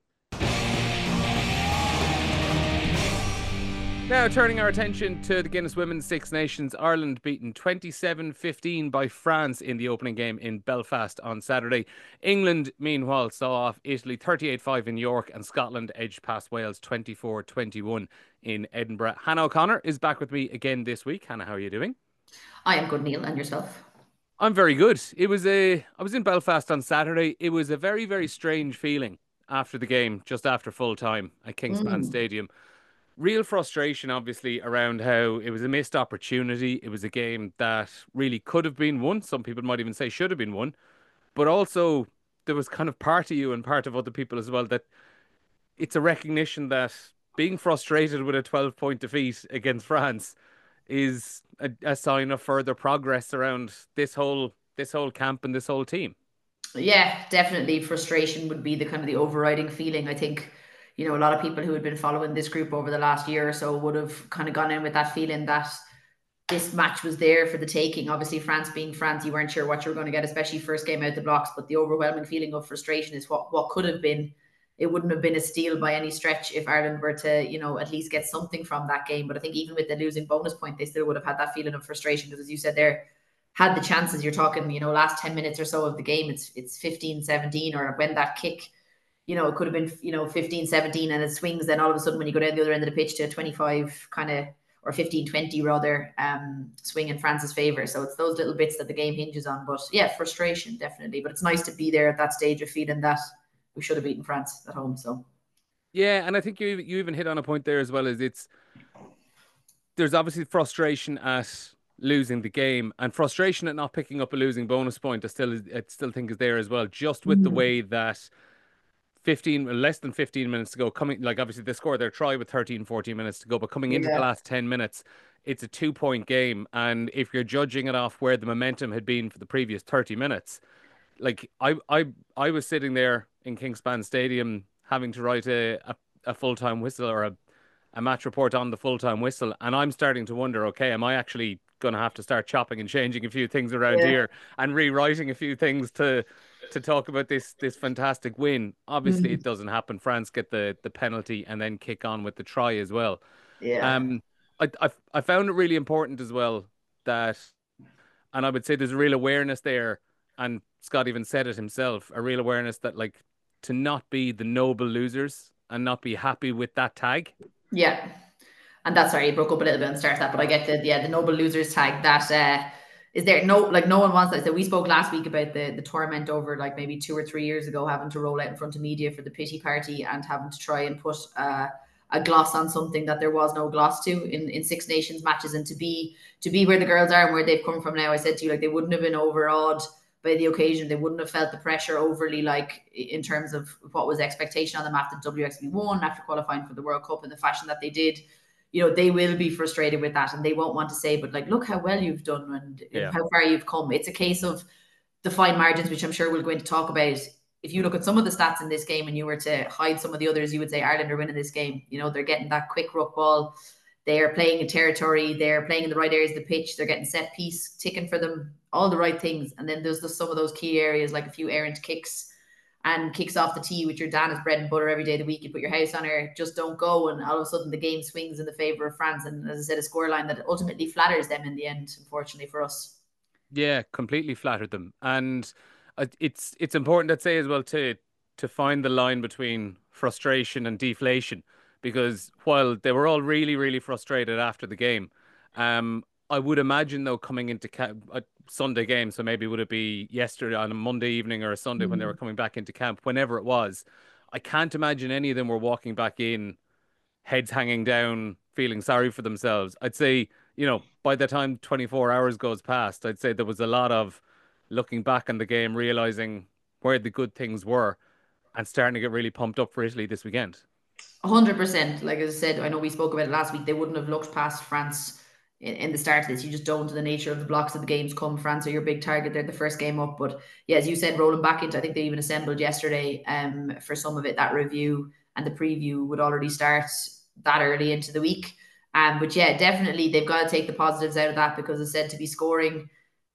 Now, turning our attention to the Guinness Women's Six Nations, Ireland beaten 27-15 by France in the opening game in Belfast on Saturday. England, meanwhile, saw off Italy 38-5 in York, and Scotland edged past Wales 24-21 in Edinburgh. Hannah O'Connor is back with me again this week. Hannah, how are you doing? I am good, Neil, and yourself? I'm very good. I was in Belfast on Saturday. It was a very, very strange feeling after the game, just after full time at Kingspan Mm. Stadium. Real frustration, obviously, around how it was a missed opportunity. It was a game that really could have been won. Some people might even say should have been won. But also, there was kind of part of you and part of other people as well that it's a recognition that being frustrated with a 12-point defeat against France is a sign of further progress around this whole camp and this whole team. Yeah, definitely frustration would be the kind of the overriding feeling. I think, a lot of people who had been following this group over the last year or so would have kind of gone in with that feeling that this match was there for the taking. Obviously, France being France, you weren't sure what you were going to get, especially first game out the blocks. But the overwhelming feeling of frustration is what could have been. It wouldn't have been a steal by any stretch if Ireland were to, at least get something from that game. But I think even with the losing bonus point, they still would have had that feeling of frustration because, as you said there, had the chances. You're talking, last 10 minutes or so of the game, it's 15-17, or when that kick, it could have been, 15-17, and it swings. Then all of a sudden, when you go down the other end of the pitch to 25 kind of, or 15-20 rather, swing in France's favour. So it's those little bits that the game hinges on. But yeah, frustration, definitely. But it's nice to be there at that stage of feeling that we should have beaten France at home. So Yeah, and I think you even hit on a point there as well. As there's obviously frustration at losing the game and frustration at not picking up a losing bonus point. I still think is there as well. Just with the way that 15 less than 15 minutes to go, coming, like, obviously they scored their try with 13 14 minutes to go, but coming into the yeah, last 10 minutes, it's a 2 point game, and if you're judging it off where the momentum had been for the previous 30 minutes, like I was sitting there in Kingspan Stadium having to write a full-time whistle, or a match report on the full-time whistle, and I'm starting to wonder, okay, am I actually going to have to start chopping and changing a few things around Yeah. here and rewriting a few things to talk about this fantastic win. Obviously, Mm. it doesn't happen. France get the penalty and then kick on with the try as well. Yeah. Um, I found it really important as well that, and I would say there's a real awareness there, and Scott even said it himself, a real awareness that like to not be the noble losers and not be happy with that tag. Yeah. And that's sorry, it broke up a little bit on the start of that, but I get the noble losers tag that is there no one wants that. So we spoke last week about the torment over like maybe 2 or 3 years ago, having to roll out in front of media for the pity party and having to try and put a gloss on something that there was no gloss to in Six Nations matches, and to be where the girls are and where they've come from now. I said to you, like, they wouldn't have been overawed by the occasion. They wouldn't have felt the pressure overly, like in terms of what was expectation on them after WXB won, after qualifying for the World Cup in the fashion that they did. They will be frustrated with that and they won't want to say, but like, look how well you've done and Yeah. how far you've come. It's a case of the fine margins, which I'm sure we'll go into talk about. If you look at some of the stats in this game and you were to hide some of the others, you would say Ireland are winning this game. They're getting that quick ruck ball. They're playing in territory. They're playing in the right areas of the pitch. They're getting set piece ticking for them, all the right things. And then there's some of those key areas, like a few errant kicks and kicks off the tee, which your Dana's bread and butter every day of the week. You put your house on her, just don't go. And all of a sudden the game swings in the favour of France. And as I said, a scoreline that ultimately flatters them in the end, unfortunately for us. Yeah, completely flattered them. And it's important to say as well to find the line between frustration and deflation, because while they were all really, really frustrated after the game, I would imagine though coming into a Sunday game, so maybe would it be yesterday on a Monday evening or a Sunday when they were coming back into camp, whenever it was, I can't imagine any of them were walking back in heads hanging down, feeling sorry for themselves. I'd say, by the time 24 hours goes past, I'd say there was a lot of looking back on the game, realizing where the good things were and starting to get really pumped up for Italy this weekend. 100%. Like as I said, I know we spoke about it last week. They wouldn't have looked past France in the start of this. You just don't. The nature of the blocks of the games come. France are your big target. They're the first game up. But yeah, as you said, rolling back into, I think they even assembled yesterday for some of it. That review and the preview would already start that early into the week. But yeah, definitely they've got to take the positives out of that, because it's said to be scoring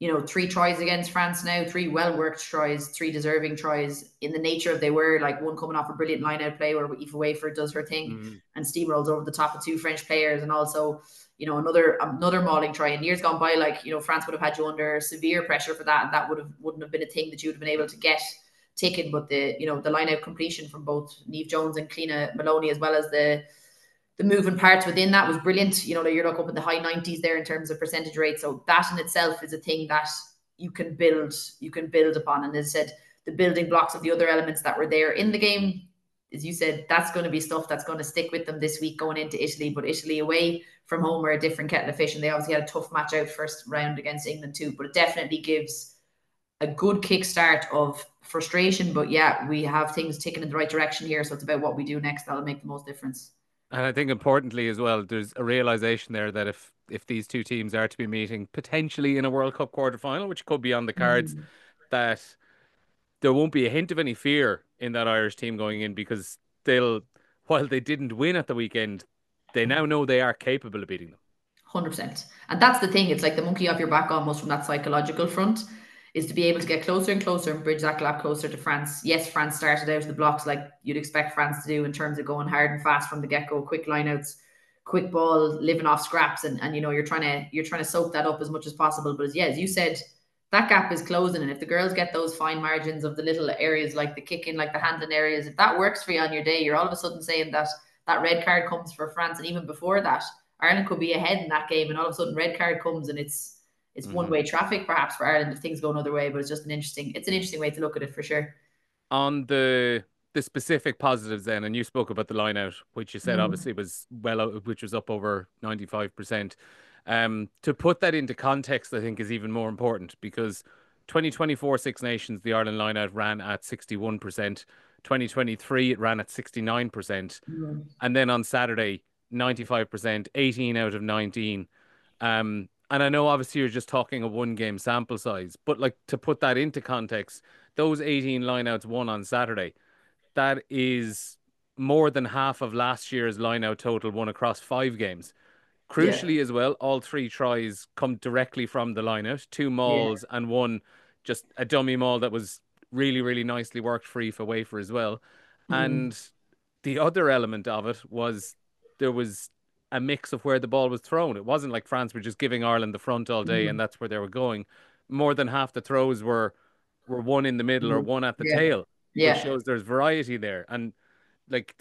3 tries against France now, 3 well-worked tries, 3 deserving tries in the nature of they were like one coming off a brilliant line-out play where Aoife Wafer does her thing and steamrolls over the top of 2 French players, and also, another mauling try. In years gone by, like, France would have had you under severe pressure for that, and that wouldn't have been a thing that you would have been able to get taken. But the line-out completion from both Niamh Jones and Cliona Maloney, as well as the moving parts within that, was brilliant. You're like up in the high 90s there in terms of percentage rate. So that in itself is a thing that you can build upon. And as I said, the building blocks of the other elements that were there in the game, as you said, that's going to be stuff that's going to stick with them this week going into Italy. But Italy away from home are a different kettle of fish, and they obviously had a tough match out first round against England too. But it definitely gives a good kickstart of frustration. But yeah, we have things ticking in the right direction here. So it's about what we do next that'll make the most difference. And I think importantly as well, there's a realization there that if these two teams are to be meeting potentially in a World Cup quarterfinal, which could be on the cards, that there won't be a hint of any fear in that Irish team going in, because while they didn't win at the weekend, they now know they are capable of beating them. 100%. And that's the thing. It's like the monkey off your back almost from that psychological front, is to be able to get closer and closer and bridge that gap closer to France. Yes, France started out of the blocks like you'd expect France to do in terms of going hard and fast from the get-go, quick lineouts, quick ball, living off scraps, and you're trying to soak that up as much as possible. But as you said, that gap is closing, and if the girls get those fine margins of the little areas like the kicking, like the handling areas, if that works for you on your day, you're all of a sudden saying that red card comes for France, and even before that, Ireland could be ahead in that game, and all of a sudden red card comes, and it's one-way traffic perhaps for Ireland if things go another way. But it's an interesting way to look at it for sure. On the specific positives then, and you spoke about the line out, which you said obviously was which was up over 95%. To put that into context, I think is even more important, because 2024 Six Nations, the Ireland line out ran at 61%. 2023, it ran at 69%. And then on Saturday, 95%, 18 out of 19. And I know obviously you're just talking a 1 game sample size, but like to put that into context, those 18 lineouts won on Saturday, that is more than half of last year's lineout total won across 5 games. Crucially as well, all 3 tries come directly from the line-out, 2 mauls and one just a dummy maul that was really, really nicely worked free for Wafer as well. And the other element of it was there was a mix of where the ball was thrown. It wasn't like France were just giving Ireland the front all day and that's where they were going. More than half the throws were one in the middle or one at the tail, which shows there's variety there. And like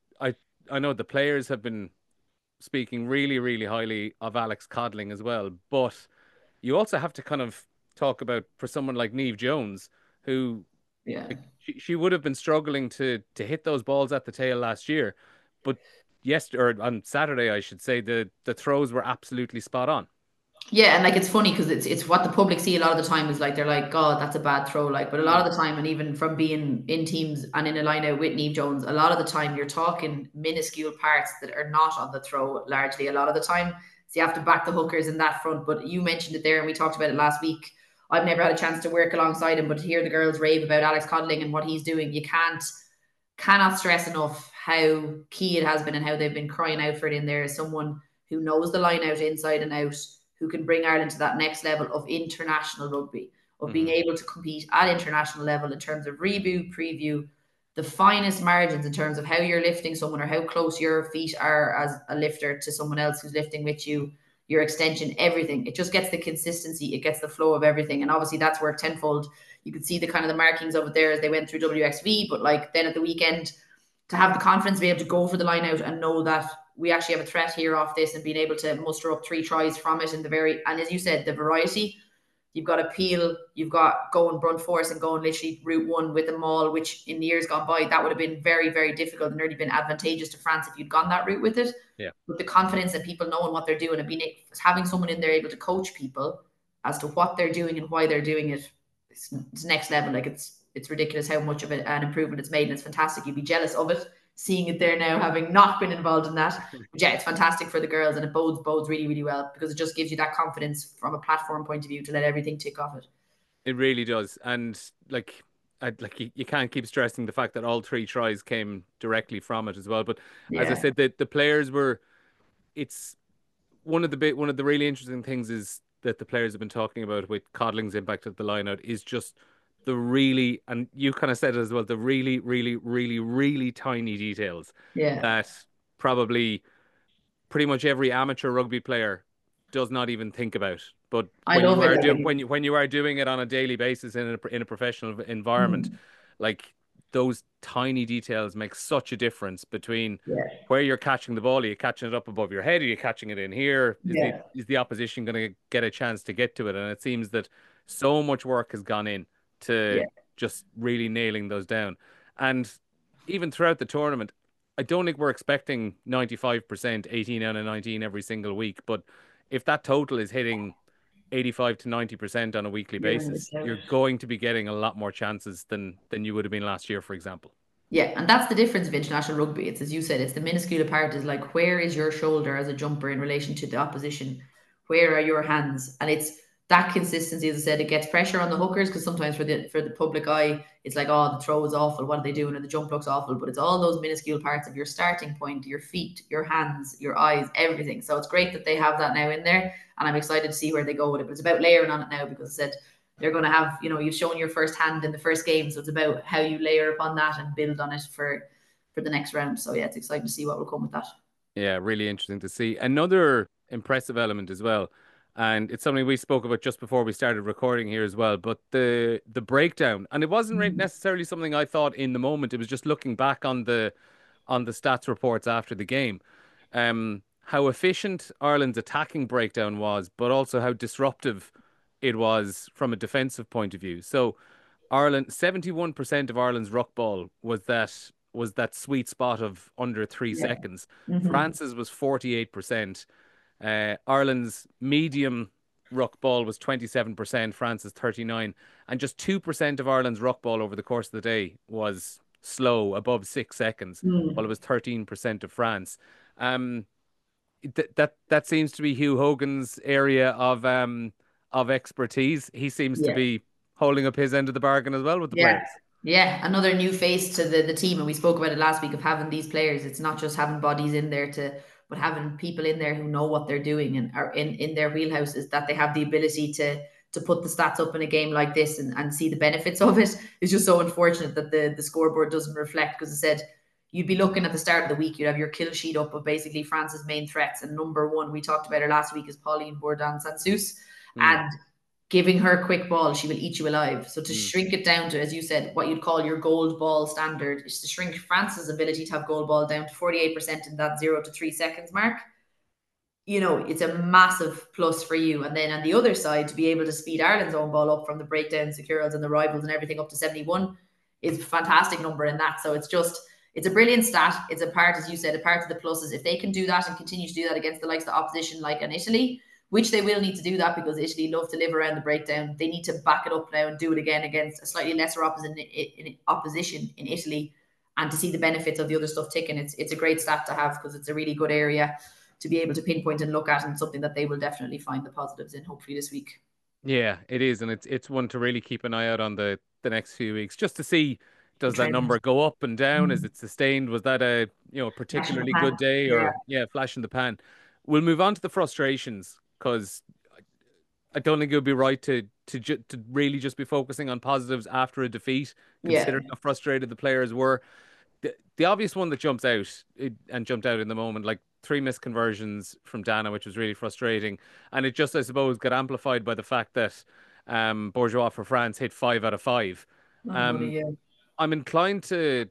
I know the players have been speaking really, really highly of Alex Codling as well. But you also have to kind of talk about for someone like Niamh Jones, who like, she would have been struggling to hit those balls at the tail last year. But yesterday, or on Saturday, I should say, the throws were absolutely spot on. Yeah, and like it's funny because it's what the public see a lot of the time is like they're like, God, that's a bad throw. Like, but a lot of the time, and even from being in teams and in a line out with Niamh Jones, a lot of the time you're talking minuscule parts that are not on the throw largely a lot of the time. So you have to back the hookers in that front. But you mentioned it there and we talked about it last week. I've never had a chance to work alongside him, but to hear the girls rave about Alex Codling and what he's doing, you cannot stress enough how key it has been and how they've been crying out for it in there as someone who knows the line out inside and out, who can bring Ireland to that next level of international rugby, of being able to compete at international level in terms of reboot, preview, the finest margins in terms of how you're lifting someone or how close your feet are as a lifter to someone else who's lifting with you, your extension, everything. It just gets the consistency, it gets the flow of everything. And obviously that's worked tenfold. You could see the kind of the markings of it there as they went through WXV, but like then at the weekend, to have the confidence to be able to go for the line out and know that we actually have a threat here off this and being able to muster up 3 tries from it in the and as you said, the variety. You've got Peel, you've got going brunt force and going literally route 1 with them all, which in the years gone by, that would have been very, very difficult and nearly been advantageous to France if you'd gone that route with it. Yeah. With the confidence and people knowing what they're doing and having someone in there able to coach people as to what they're doing and why they're doing it, it's next level. Like it's ridiculous how much of an improvement it's made, and it's fantastic. You'd be jealous of it, seeing it there now, having not been involved in that. But yeah, it's fantastic for the girls, and it bodes really, really well because it just gives you that confidence from a platform point of view to let everything tick off it. It really does, and you can't keep stressing the fact that all 3 tries came directly from it as well. But as I said, the players were. It's one of the really interesting things is that the players have been talking about with Codling's impact at the lineout is just the really, and you kind of said it as well, the really, really, really, really tiny details that probably pretty much every amateur rugby player does not even think about. But when you are doing it on a daily basis in a professional environment, like those tiny details make such a difference between where you're catching the ball. Are you catching it up above your head? Are you catching it in here? Is the opposition going to get a chance to get to it? And it seems that so much work has gone in to just really nailing those down. And even throughout the tournament, I don't think we're expecting 95%, 18 out of 19 every single week. But if that total is hitting 85 to 90% on a weekly basis, you're going to be getting a lot more chances than you would have been last year, for example. Yeah, and that's the difference of international rugby. It's, as you said, it's the minuscule part is like, where is your shoulder as a jumper in relation to the opposition? Where are your hands? And it's that consistency, as I said, it gets pressure on the hookers because sometimes for the public eye, it's like, oh, the throw is awful. What are they doing? Or the jump looks awful. But it's all those minuscule parts of your starting point, your feet, your hands, your eyes, everything. So it's great that they have that now in there. And I'm excited to see where they go with it. But it's about layering on it now because I said they're going to have, you've shown your first hand in the first game. So it's about how you layer upon that and build on it for the next round. So yeah, it's exciting to see what will come with that. Yeah, really interesting to see. Another impressive element as well. And it's something we spoke about just before we started recording here as well. But the breakdown, and it wasn't necessarily something I thought in the moment. It was just looking back on the stats reports after the game. How efficient Ireland's attacking breakdown was, but also how disruptive it was from a defensive point of view. So Ireland, 71% of Ireland's ruck ball was that sweet spot of under 3 seconds. France's was 48%. Ireland's medium ruck ball was 27%, France's 39%, and just 2% of Ireland's ruck ball over the course of the day was slow, above 6 seconds, while it was 13% of France. That seems to be Hugh Hogan's area of expertise. He seems to be holding up his end of the bargain as well with the players. Yeah, another new face to the team, and we spoke about it last week of having these players. It's not just having bodies in there to but having people in there who know what they're doing and are in their wheelhouse, is that they have the ability to put the stats up in a game like this and see the benefits of it. It's just so unfortunate that the scoreboard doesn't reflect, because I said you'd be looking at the start of the week, you'd have your kill sheet up of basically France's main threats, and number one, we talked about her last week, is Pauline Bourdon-Sansus. And giving her quick ball, she will eat you alive. So to shrink it down to, as you said, what you'd call your gold ball standard, is to shrink France's ability to have gold ball down to 48% in that 0 to 3 seconds mark. You know, it's a massive plus for you. And then on the other side, to be able to speed Ireland's own ball up from the breakdowns, securals and the rivals and everything up to 71 is a fantastic number in that. So it's a brilliant stat. It's a part, as you said, a part of the pluses. If they can do that and continue to do that against the likes of the opposition, like in Italy, which they will need to do that, because Italy love to live around the breakdown. They need to back it up now and do it again against a slightly lesser opposition in Italy, and to see the benefits of the other stuff ticking. It's a great stat to have, because it's a really good area to be able to pinpoint and look at, and something that they will definitely find the positives in, hopefully this week. Yeah, it is, and it's one to really keep an eye out on the next few weeks, just to see, does that number go up and down? Is it sustained? Was that a particularly good day, or flash in the pan? We'll move on to the frustrations, because I don't think it would be right to really just be focusing on positives after a defeat, considering how frustrated the players were. The obvious one that jumped out in the moment, like 3 missed conversions from Dana, which was really frustrating. And it just, I suppose, got amplified by the fact that Bourgeois for France hit 5 out of 5. I'm inclined to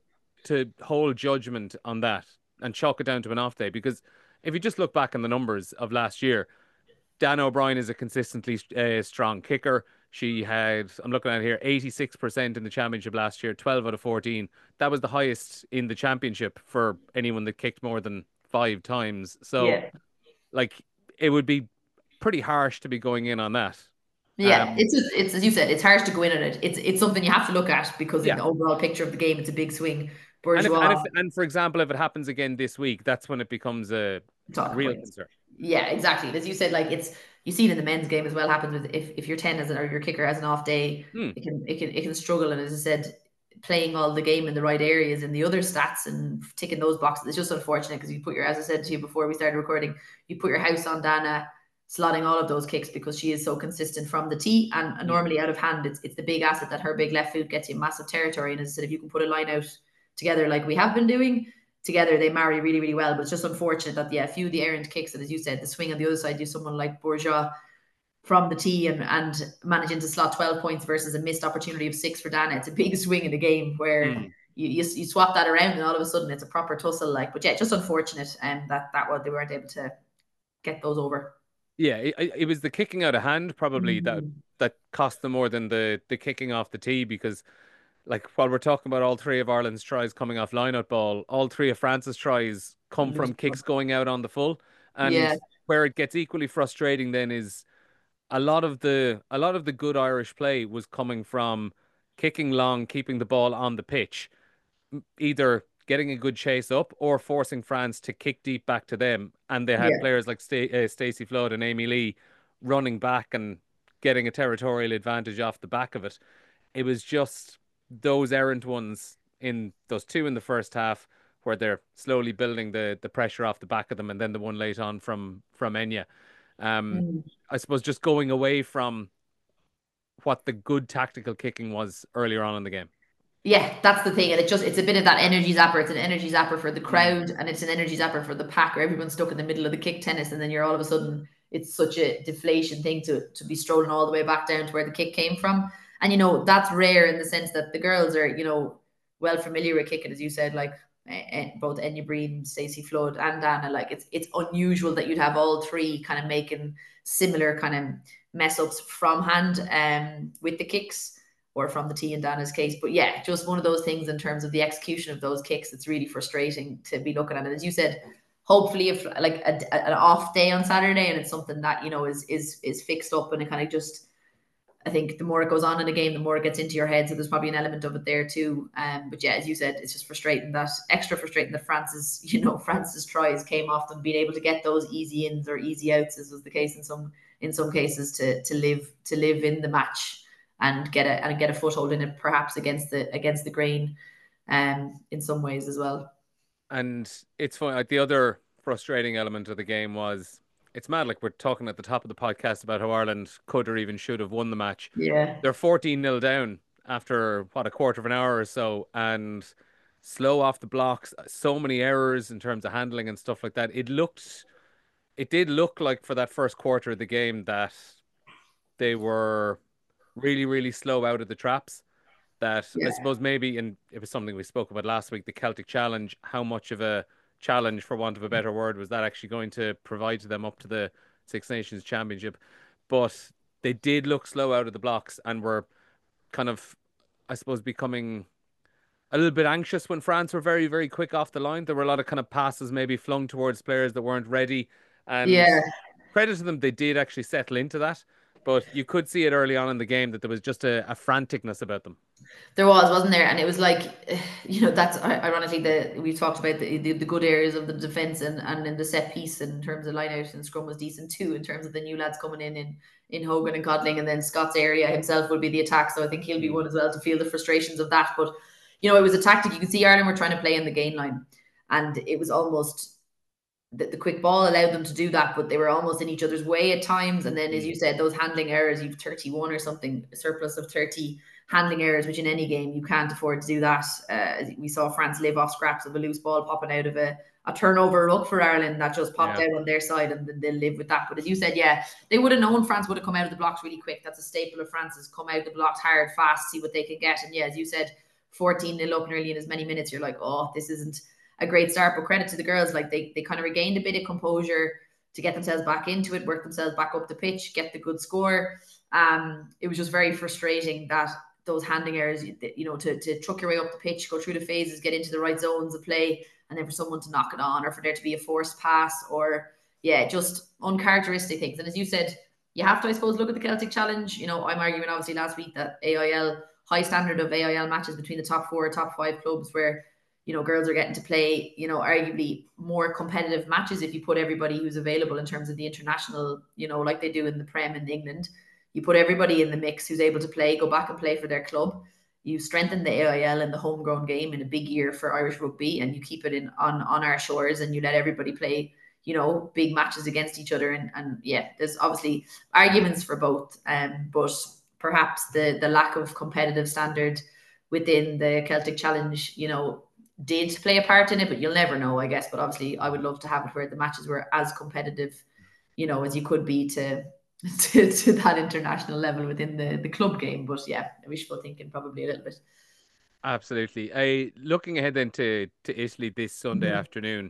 hold judgment on that and chalk it down to an off day, because if you just look back on the numbers of last year, Dana O'Brien is a consistently strong kicker. She had, I'm looking at here, 86% in the championship last year, 12 out of 14. That was the highest in the championship for anyone that kicked more than 5 times. So, like, it would be pretty harsh to be going in on that. Yeah, it's as you said, it's harsh to go in on it. It's something you have to look at, because in the overall picture of the game, it's a big swing. Bourgeois, and for example, if it happens again this week, that's when it becomes a real concern. Yeah, exactly. As you said, like, you see it in the men's game as well. Happens with, if your 10 or your kicker has an off day, it can struggle. And as I said, playing all the game in the right areas in the other stats and ticking those boxes, it's just unfortunate, because you put as I said to you before we started recording, you put your house on Dana slotting all of those kicks, because she is so consistent from the tee, and normally out of hand, it's the big asset that her big left foot gets you massive territory. And as I said, if you can put a line out together like we have been doing, together they marry really, really well. But it's just unfortunate that a few of the errant kicks, and as you said, the swing on the other side, you someone like Bourgeois from the tee and managing to slot 12 points versus a missed opportunity of 6 for Dana. It's a big swing in the game where you swap that around, and all of a sudden it's a proper tussle. Like, but just unfortunate that they weren't able to get those over. Yeah, it was the kicking out of hand probably that cost them more than the kicking off the tee, because, like, while we're talking about all 3 of Ireland's tries coming off line-out ball, all 3 of France's tries come from kicks going out on the full. And where it gets equally frustrating then is a lot of the good Irish play was coming from kicking long, keeping the ball on the pitch, either getting a good chase up or forcing France to kick deep back to them. And they had players like Stacey Flood and Amy Lee running back and getting a territorial advantage off the back of it. It was just those errant ones, in those 2 in the first half, where they're slowly building the pressure off the back of them, and then the one late on from Enya. I suppose just going away from what the good tactical kicking was earlier on in the game. Yeah, that's the thing. And it's a bit of that energy zapper. It's an energy zapper for the crowd, and it's an energy zapper for the pack, where everyone's stuck in the middle of the kick tennis, and then you're all of a sudden, it's such a deflation thing to be strolling all the way back down to where the kick came from. And that's rare, in the sense that the girls are well familiar with kicking, as you said, like both Enya Breen, Stacey Flood and Dana. Like, it's unusual that you'd have all 3 kind of making similar kind of mess ups from hand with the kicks, or from the tee in Dana's case. But yeah, just one of those things in terms of the execution of those kicks. It's really frustrating to be looking at it. As you said, hopefully, if like an off day on Saturday, and it's something that is fixed up, and it kind of just, I think the more it goes on in a game, the more it gets into your head. So there's probably an element of it there too. But yeah, as you said, it's just extra frustrating that France's tries came off them being able to get those easy ins or easy outs, as was the case in some cases, to live in the match and get a foothold in it, perhaps against the grain, in some ways as well. And it's funny, like, the other frustrating element of the game was it's mad. Like we're talking at the top of the podcast about how Ireland could or even should have won the match. Yeah. They're 14-0 down after what, a quarter of an hour or so, and slow off the blocks. So many errors in terms of handling and stuff like that. It did look like for that first quarter of the game that they were really, really slow out of the traps. That I Yeah. suppose maybe, and it was something we spoke about last week, the Celtic Challenge, how much of a challenge, for want of a better word, was that actually going to provide to them up to the Six Nations Championship? But they did look slow out of the blocks and were kind of, I suppose, becoming a little bit anxious when France were very, very quick off the line. There were a lot of kind of passes maybe flung towards players that weren't ready. And Yeah. credit to them, they did actually settle into that. But you could see it early on in the game that there was just a franticness about them. There was, wasn't there? And it was like, that's ironically we've talked about the good areas of the defense and in the set piece in terms of line out and scrum was decent too in terms of the new lads coming in Hogan and Codling, and then Scott's area himself will be the attack. So I think he'll be one as well to feel the frustrations of that. But it was a tactic. You could see Ireland were trying to play in the gain line, and it was almost the quick ball allowed them to do that, but they were almost in each other's way at times. And then, as you said, those handling errors, you've 31 or something, a surplus of 30 handling errors, which in any game you can't afford to do that. We saw France live off scraps of a loose ball popping out of a turnover ruck for Ireland that just popped out on their side, and then they'll live with that. But as you said, they would have known France would have come out of the blocks really quick. That's a staple of France's: come out the blocks hard, fast, see what they can get. And as you said, 14-0 up nearly in as many minutes, you're like, oh, this isn't a great start. But credit to the girls, like they kind of regained a bit of composure to get themselves back into it, work themselves back up the pitch, get the good score. It was just very frustrating that those handling errors, to truck your way up the pitch, go through the phases, get into the right zones of play, and then for someone to knock it on, or for there to be a forced pass, or just uncharacteristic things. And as you said, you have to, I suppose, look at the Celtic Challenge. I'm arguing obviously last week that AIL, high standard of AIL matches between the top 4 or top 5 clubs where girls are getting to play, arguably more competitive matches if you put everybody who's available in terms of the international, like they do in the Prem in England. You put everybody in the mix who's able to play, go back and play for their club. You strengthen the AIL and the homegrown game in a big year for Irish rugby, and you keep it on our shores, and you let everybody play, big matches against each other. And there's obviously arguments for both, but perhaps the lack of competitive standard within the Celtic Challenge, did play a part in it, but you'll never know, I guess. But obviously I would love to have it where the matches were as competitive, as you could be to that international level within the club game. But wishful thinking probably a little bit. Absolutely. Looking ahead then to Italy this Sunday afternoon,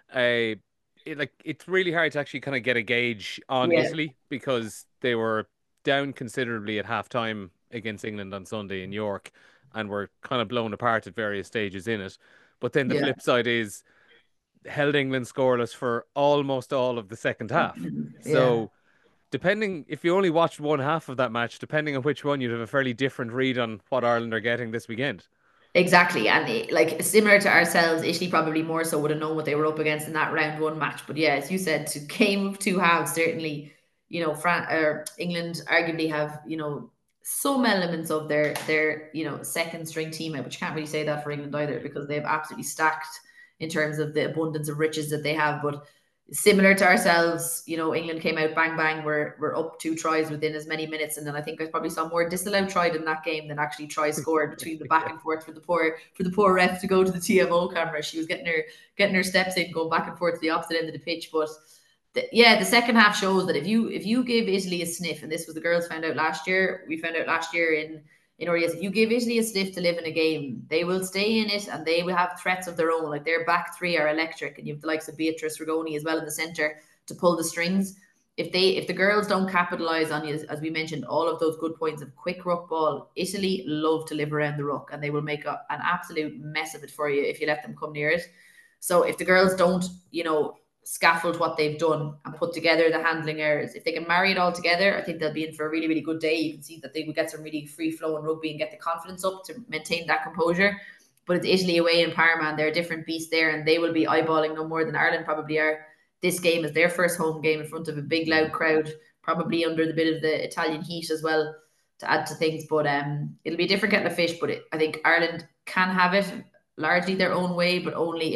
it's really hard to actually kind of get a gauge on Italy because they were down considerably at halftime against England on Sunday in York, and were kind of blown apart at various stages in it. But then the flip side is held England scoreless for almost all of the second half. So depending, if you only watched one half of that match, depending on which one, you'd have a fairly different read on what Ireland are getting this weekend. Exactly. And like similar to ourselves, Italy probably more so would have known what they were up against in that round 1 match. But as you said, to game of 2 halves, certainly, England arguably have, some elements of their second string team, which you can't really say that for England either, because they've absolutely stacked in terms of the abundance of riches that they have. But similar to ourselves, England came out bang bang. We're up 2 tries within as many minutes, and then I think I probably saw more disallowed tried in that game than actually tries scored between the back and forth for the poor ref to go to the TMO camera. She was getting her steps in, going back and forth to the opposite end of the pitch. But the second half shows that if you give Italy a sniff, and this was the girls found out last year, we found out last year in RDS, if you give Italy a sniff to live in a game, they will stay in it, and they will have threats of their own. Like their back 3 are electric, and you have the likes of Beatrice Rigoni as well in the centre to pull the strings. If the girls don't capitalise on, as we mentioned, all of those good points of quick ruck ball, Italy love to live around the ruck, and they will make an absolute mess of it for you if you let them come near it. So if the girls don't, scaffold what they've done and put together the handling errors, if they can marry it all together, I think they'll be in for a really, really good day. You can see that they will get some really free-flowing rugby and get the confidence up to maintain that composure. But it's Italy away in Parma, and they're a different beast there, and they will be eyeballing no more than Ireland probably are. This game is their first home game in front of a big, loud crowd, probably under the bit of the Italian heat as well to add to things. But it'll be a different kettle of fish, but I think Ireland can have it largely their own way, but only if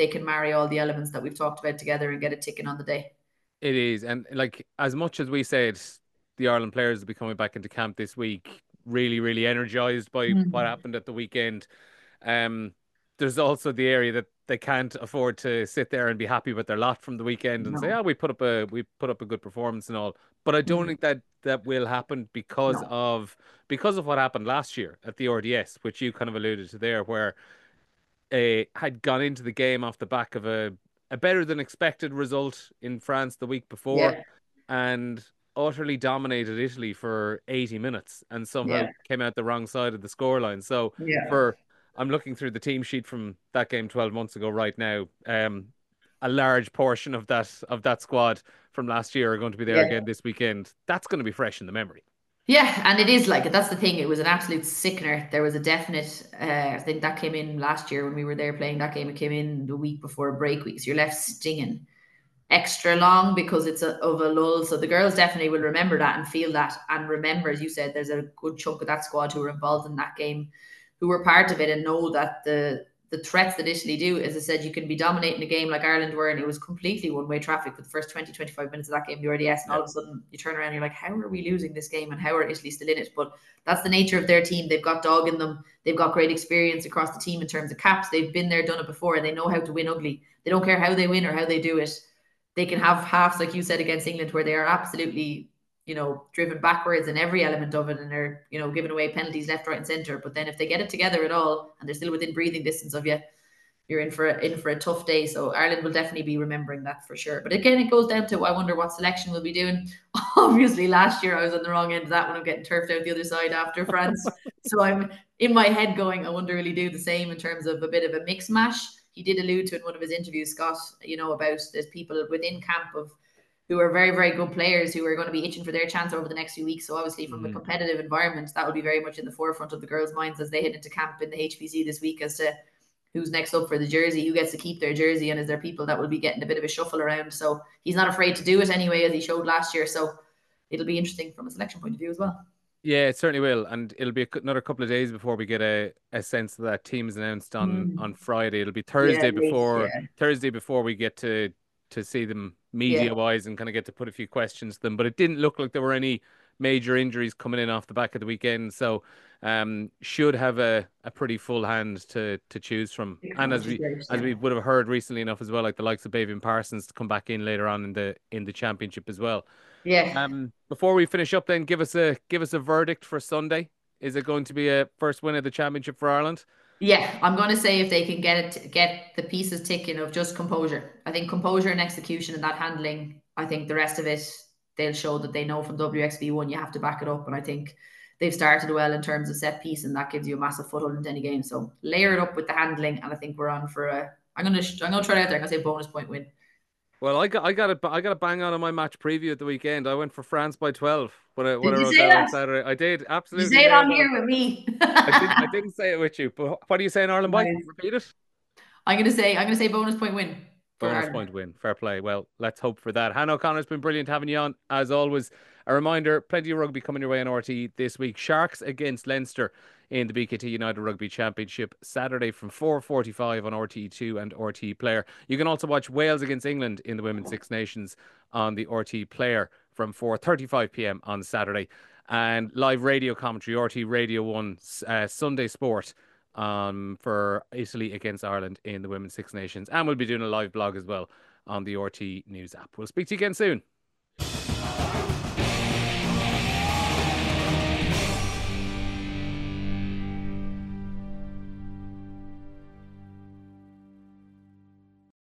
they can marry all the elements that we've talked about together and get it ticking on the day. It is. And like, as much as we said, the Ireland players will be coming back into camp this week, really, really energized by what happened at the weekend. Um, there's also the area that they can't afford to sit there and be happy with their lot from the weekend and say, No. "Oh, we put up a good performance and all." But I don't think that will happen because No. of what happened last year at the RDS, which you kind of alluded to there, where had gone into the game off the back of a better than expected result in France the week before, Yeah. and utterly dominated Italy for 80 minutes and somehow Yeah. came out the wrong side of the scoreline. So Yeah. for I'm looking through the team sheet from that game 12 months ago right now. A large portion of that squad from last year are going to be there Yeah. again this weekend. That's going to be fresh in the memory. Yeah, and it is like that's the thing. It was an absolute sickener. There was a definite. I think that came in last year when we were there playing that game. It came in the week before break week, so you're left stinging extra long because it's of a lull. So the girls definitely will remember that and feel that, and remember, as you said, there's a good chunk of that squad who were involved in that game, who were part of it, and know that the threats that Italy do, as I said, you can be dominating a game like Ireland were, and it was completely one way traffic for the first 20, 25 minutes of that game, the RDS, and Yeah. all of a sudden you turn around and you're like, how are we losing this game and how are Italy still in it? But that's the nature of their team. They've got dog in them. They've got great experience across the team in terms of caps. They've been there, done it before, and they know how to win ugly. They don't care how they win or how they do it. They can have halves, like you said, against England, where they are absolutely, driven backwards in every element of it, and they're, giving away penalties left, right, and centre. But then if they get it together at all, and they're still within breathing distance of you, you're in for a tough day. So Ireland will definitely be remembering that for sure. But again, it goes down to, I wonder what selection we'll be doing. Obviously, last year I was on the wrong end of that one. I'm getting turfed out the other side after France. So I'm in my head going, I wonder will he do the same in terms of a bit of a mix mash. He did allude to in one of his interviews, Scott, about there's people within camp of who are very, very good players who are going to be itching for their chance over the next few weeks. So obviously from a competitive environment, that will be very much in the forefront of the girls' minds as they head into camp in the HPC this week as to who's next up for the jersey, who gets to keep their jersey, and is there people that will be getting a bit of a shuffle around. So he's not afraid to do it anyway, as he showed last year. So it'll be interesting from a selection point of view as well. Yeah, it certainly will, and it'll be another couple of days before we get a sense of that team is announced on Friday. It'll be Yeah, Thursday before we get to see them yeah, media wise and kind of get to put a few questions to them. But it didn't look like there were any major injuries coming in off the back of the weekend, so should have a pretty full hand to choose from. And which is great. as we would have heard recently enough as well, like the likes of Bavian Parsons to come back in later on in the championship as well. Yeah. Before we finish up, then give us a verdict for Sunday. Is it going to be a first win of the championship for Ireland? Yeah, I'm going to say if they can get the pieces ticking of just composure. I think composure and execution and that handling. I think the rest of it, they'll show that they know from WXV1 you have to back it up. And I think they've started well in terms of set piece, and that gives you a massive foothold into any game. So layer it up with the handling, and I think we're on for a. I'm gonna try it out there. I'm gonna say bonus point win. Well, I got a bang on my match preview at the weekend. I went for France by 12 when I Did you wrote say that on that? Saturday. I did Did you absolutely say it nailed on on. here with me? I didn't say it with you, but what are you saying, Ireland by? Nice. Repeat it. I'm gonna say bonus point win for Bonus Ireland. point win. Fair play. Well, let's hope for that. Hannah O'Connor, it's been brilliant having you on, as always. A reminder, plenty of rugby coming your way on RT this week. Sharks against Leinster in the BKT United Rugby Championship, Saturday from 4:45 on RT2 and RT Player. You can also watch Wales against England in the Women's Six Nations on the RT Player from 4:35 p.m. on Saturday. And live radio commentary, RT Radio 1, Sunday Sport for Italy against Ireland in the Women's Six Nations. And we'll be doing a live blog as well on the RT News app. We'll speak to you again soon.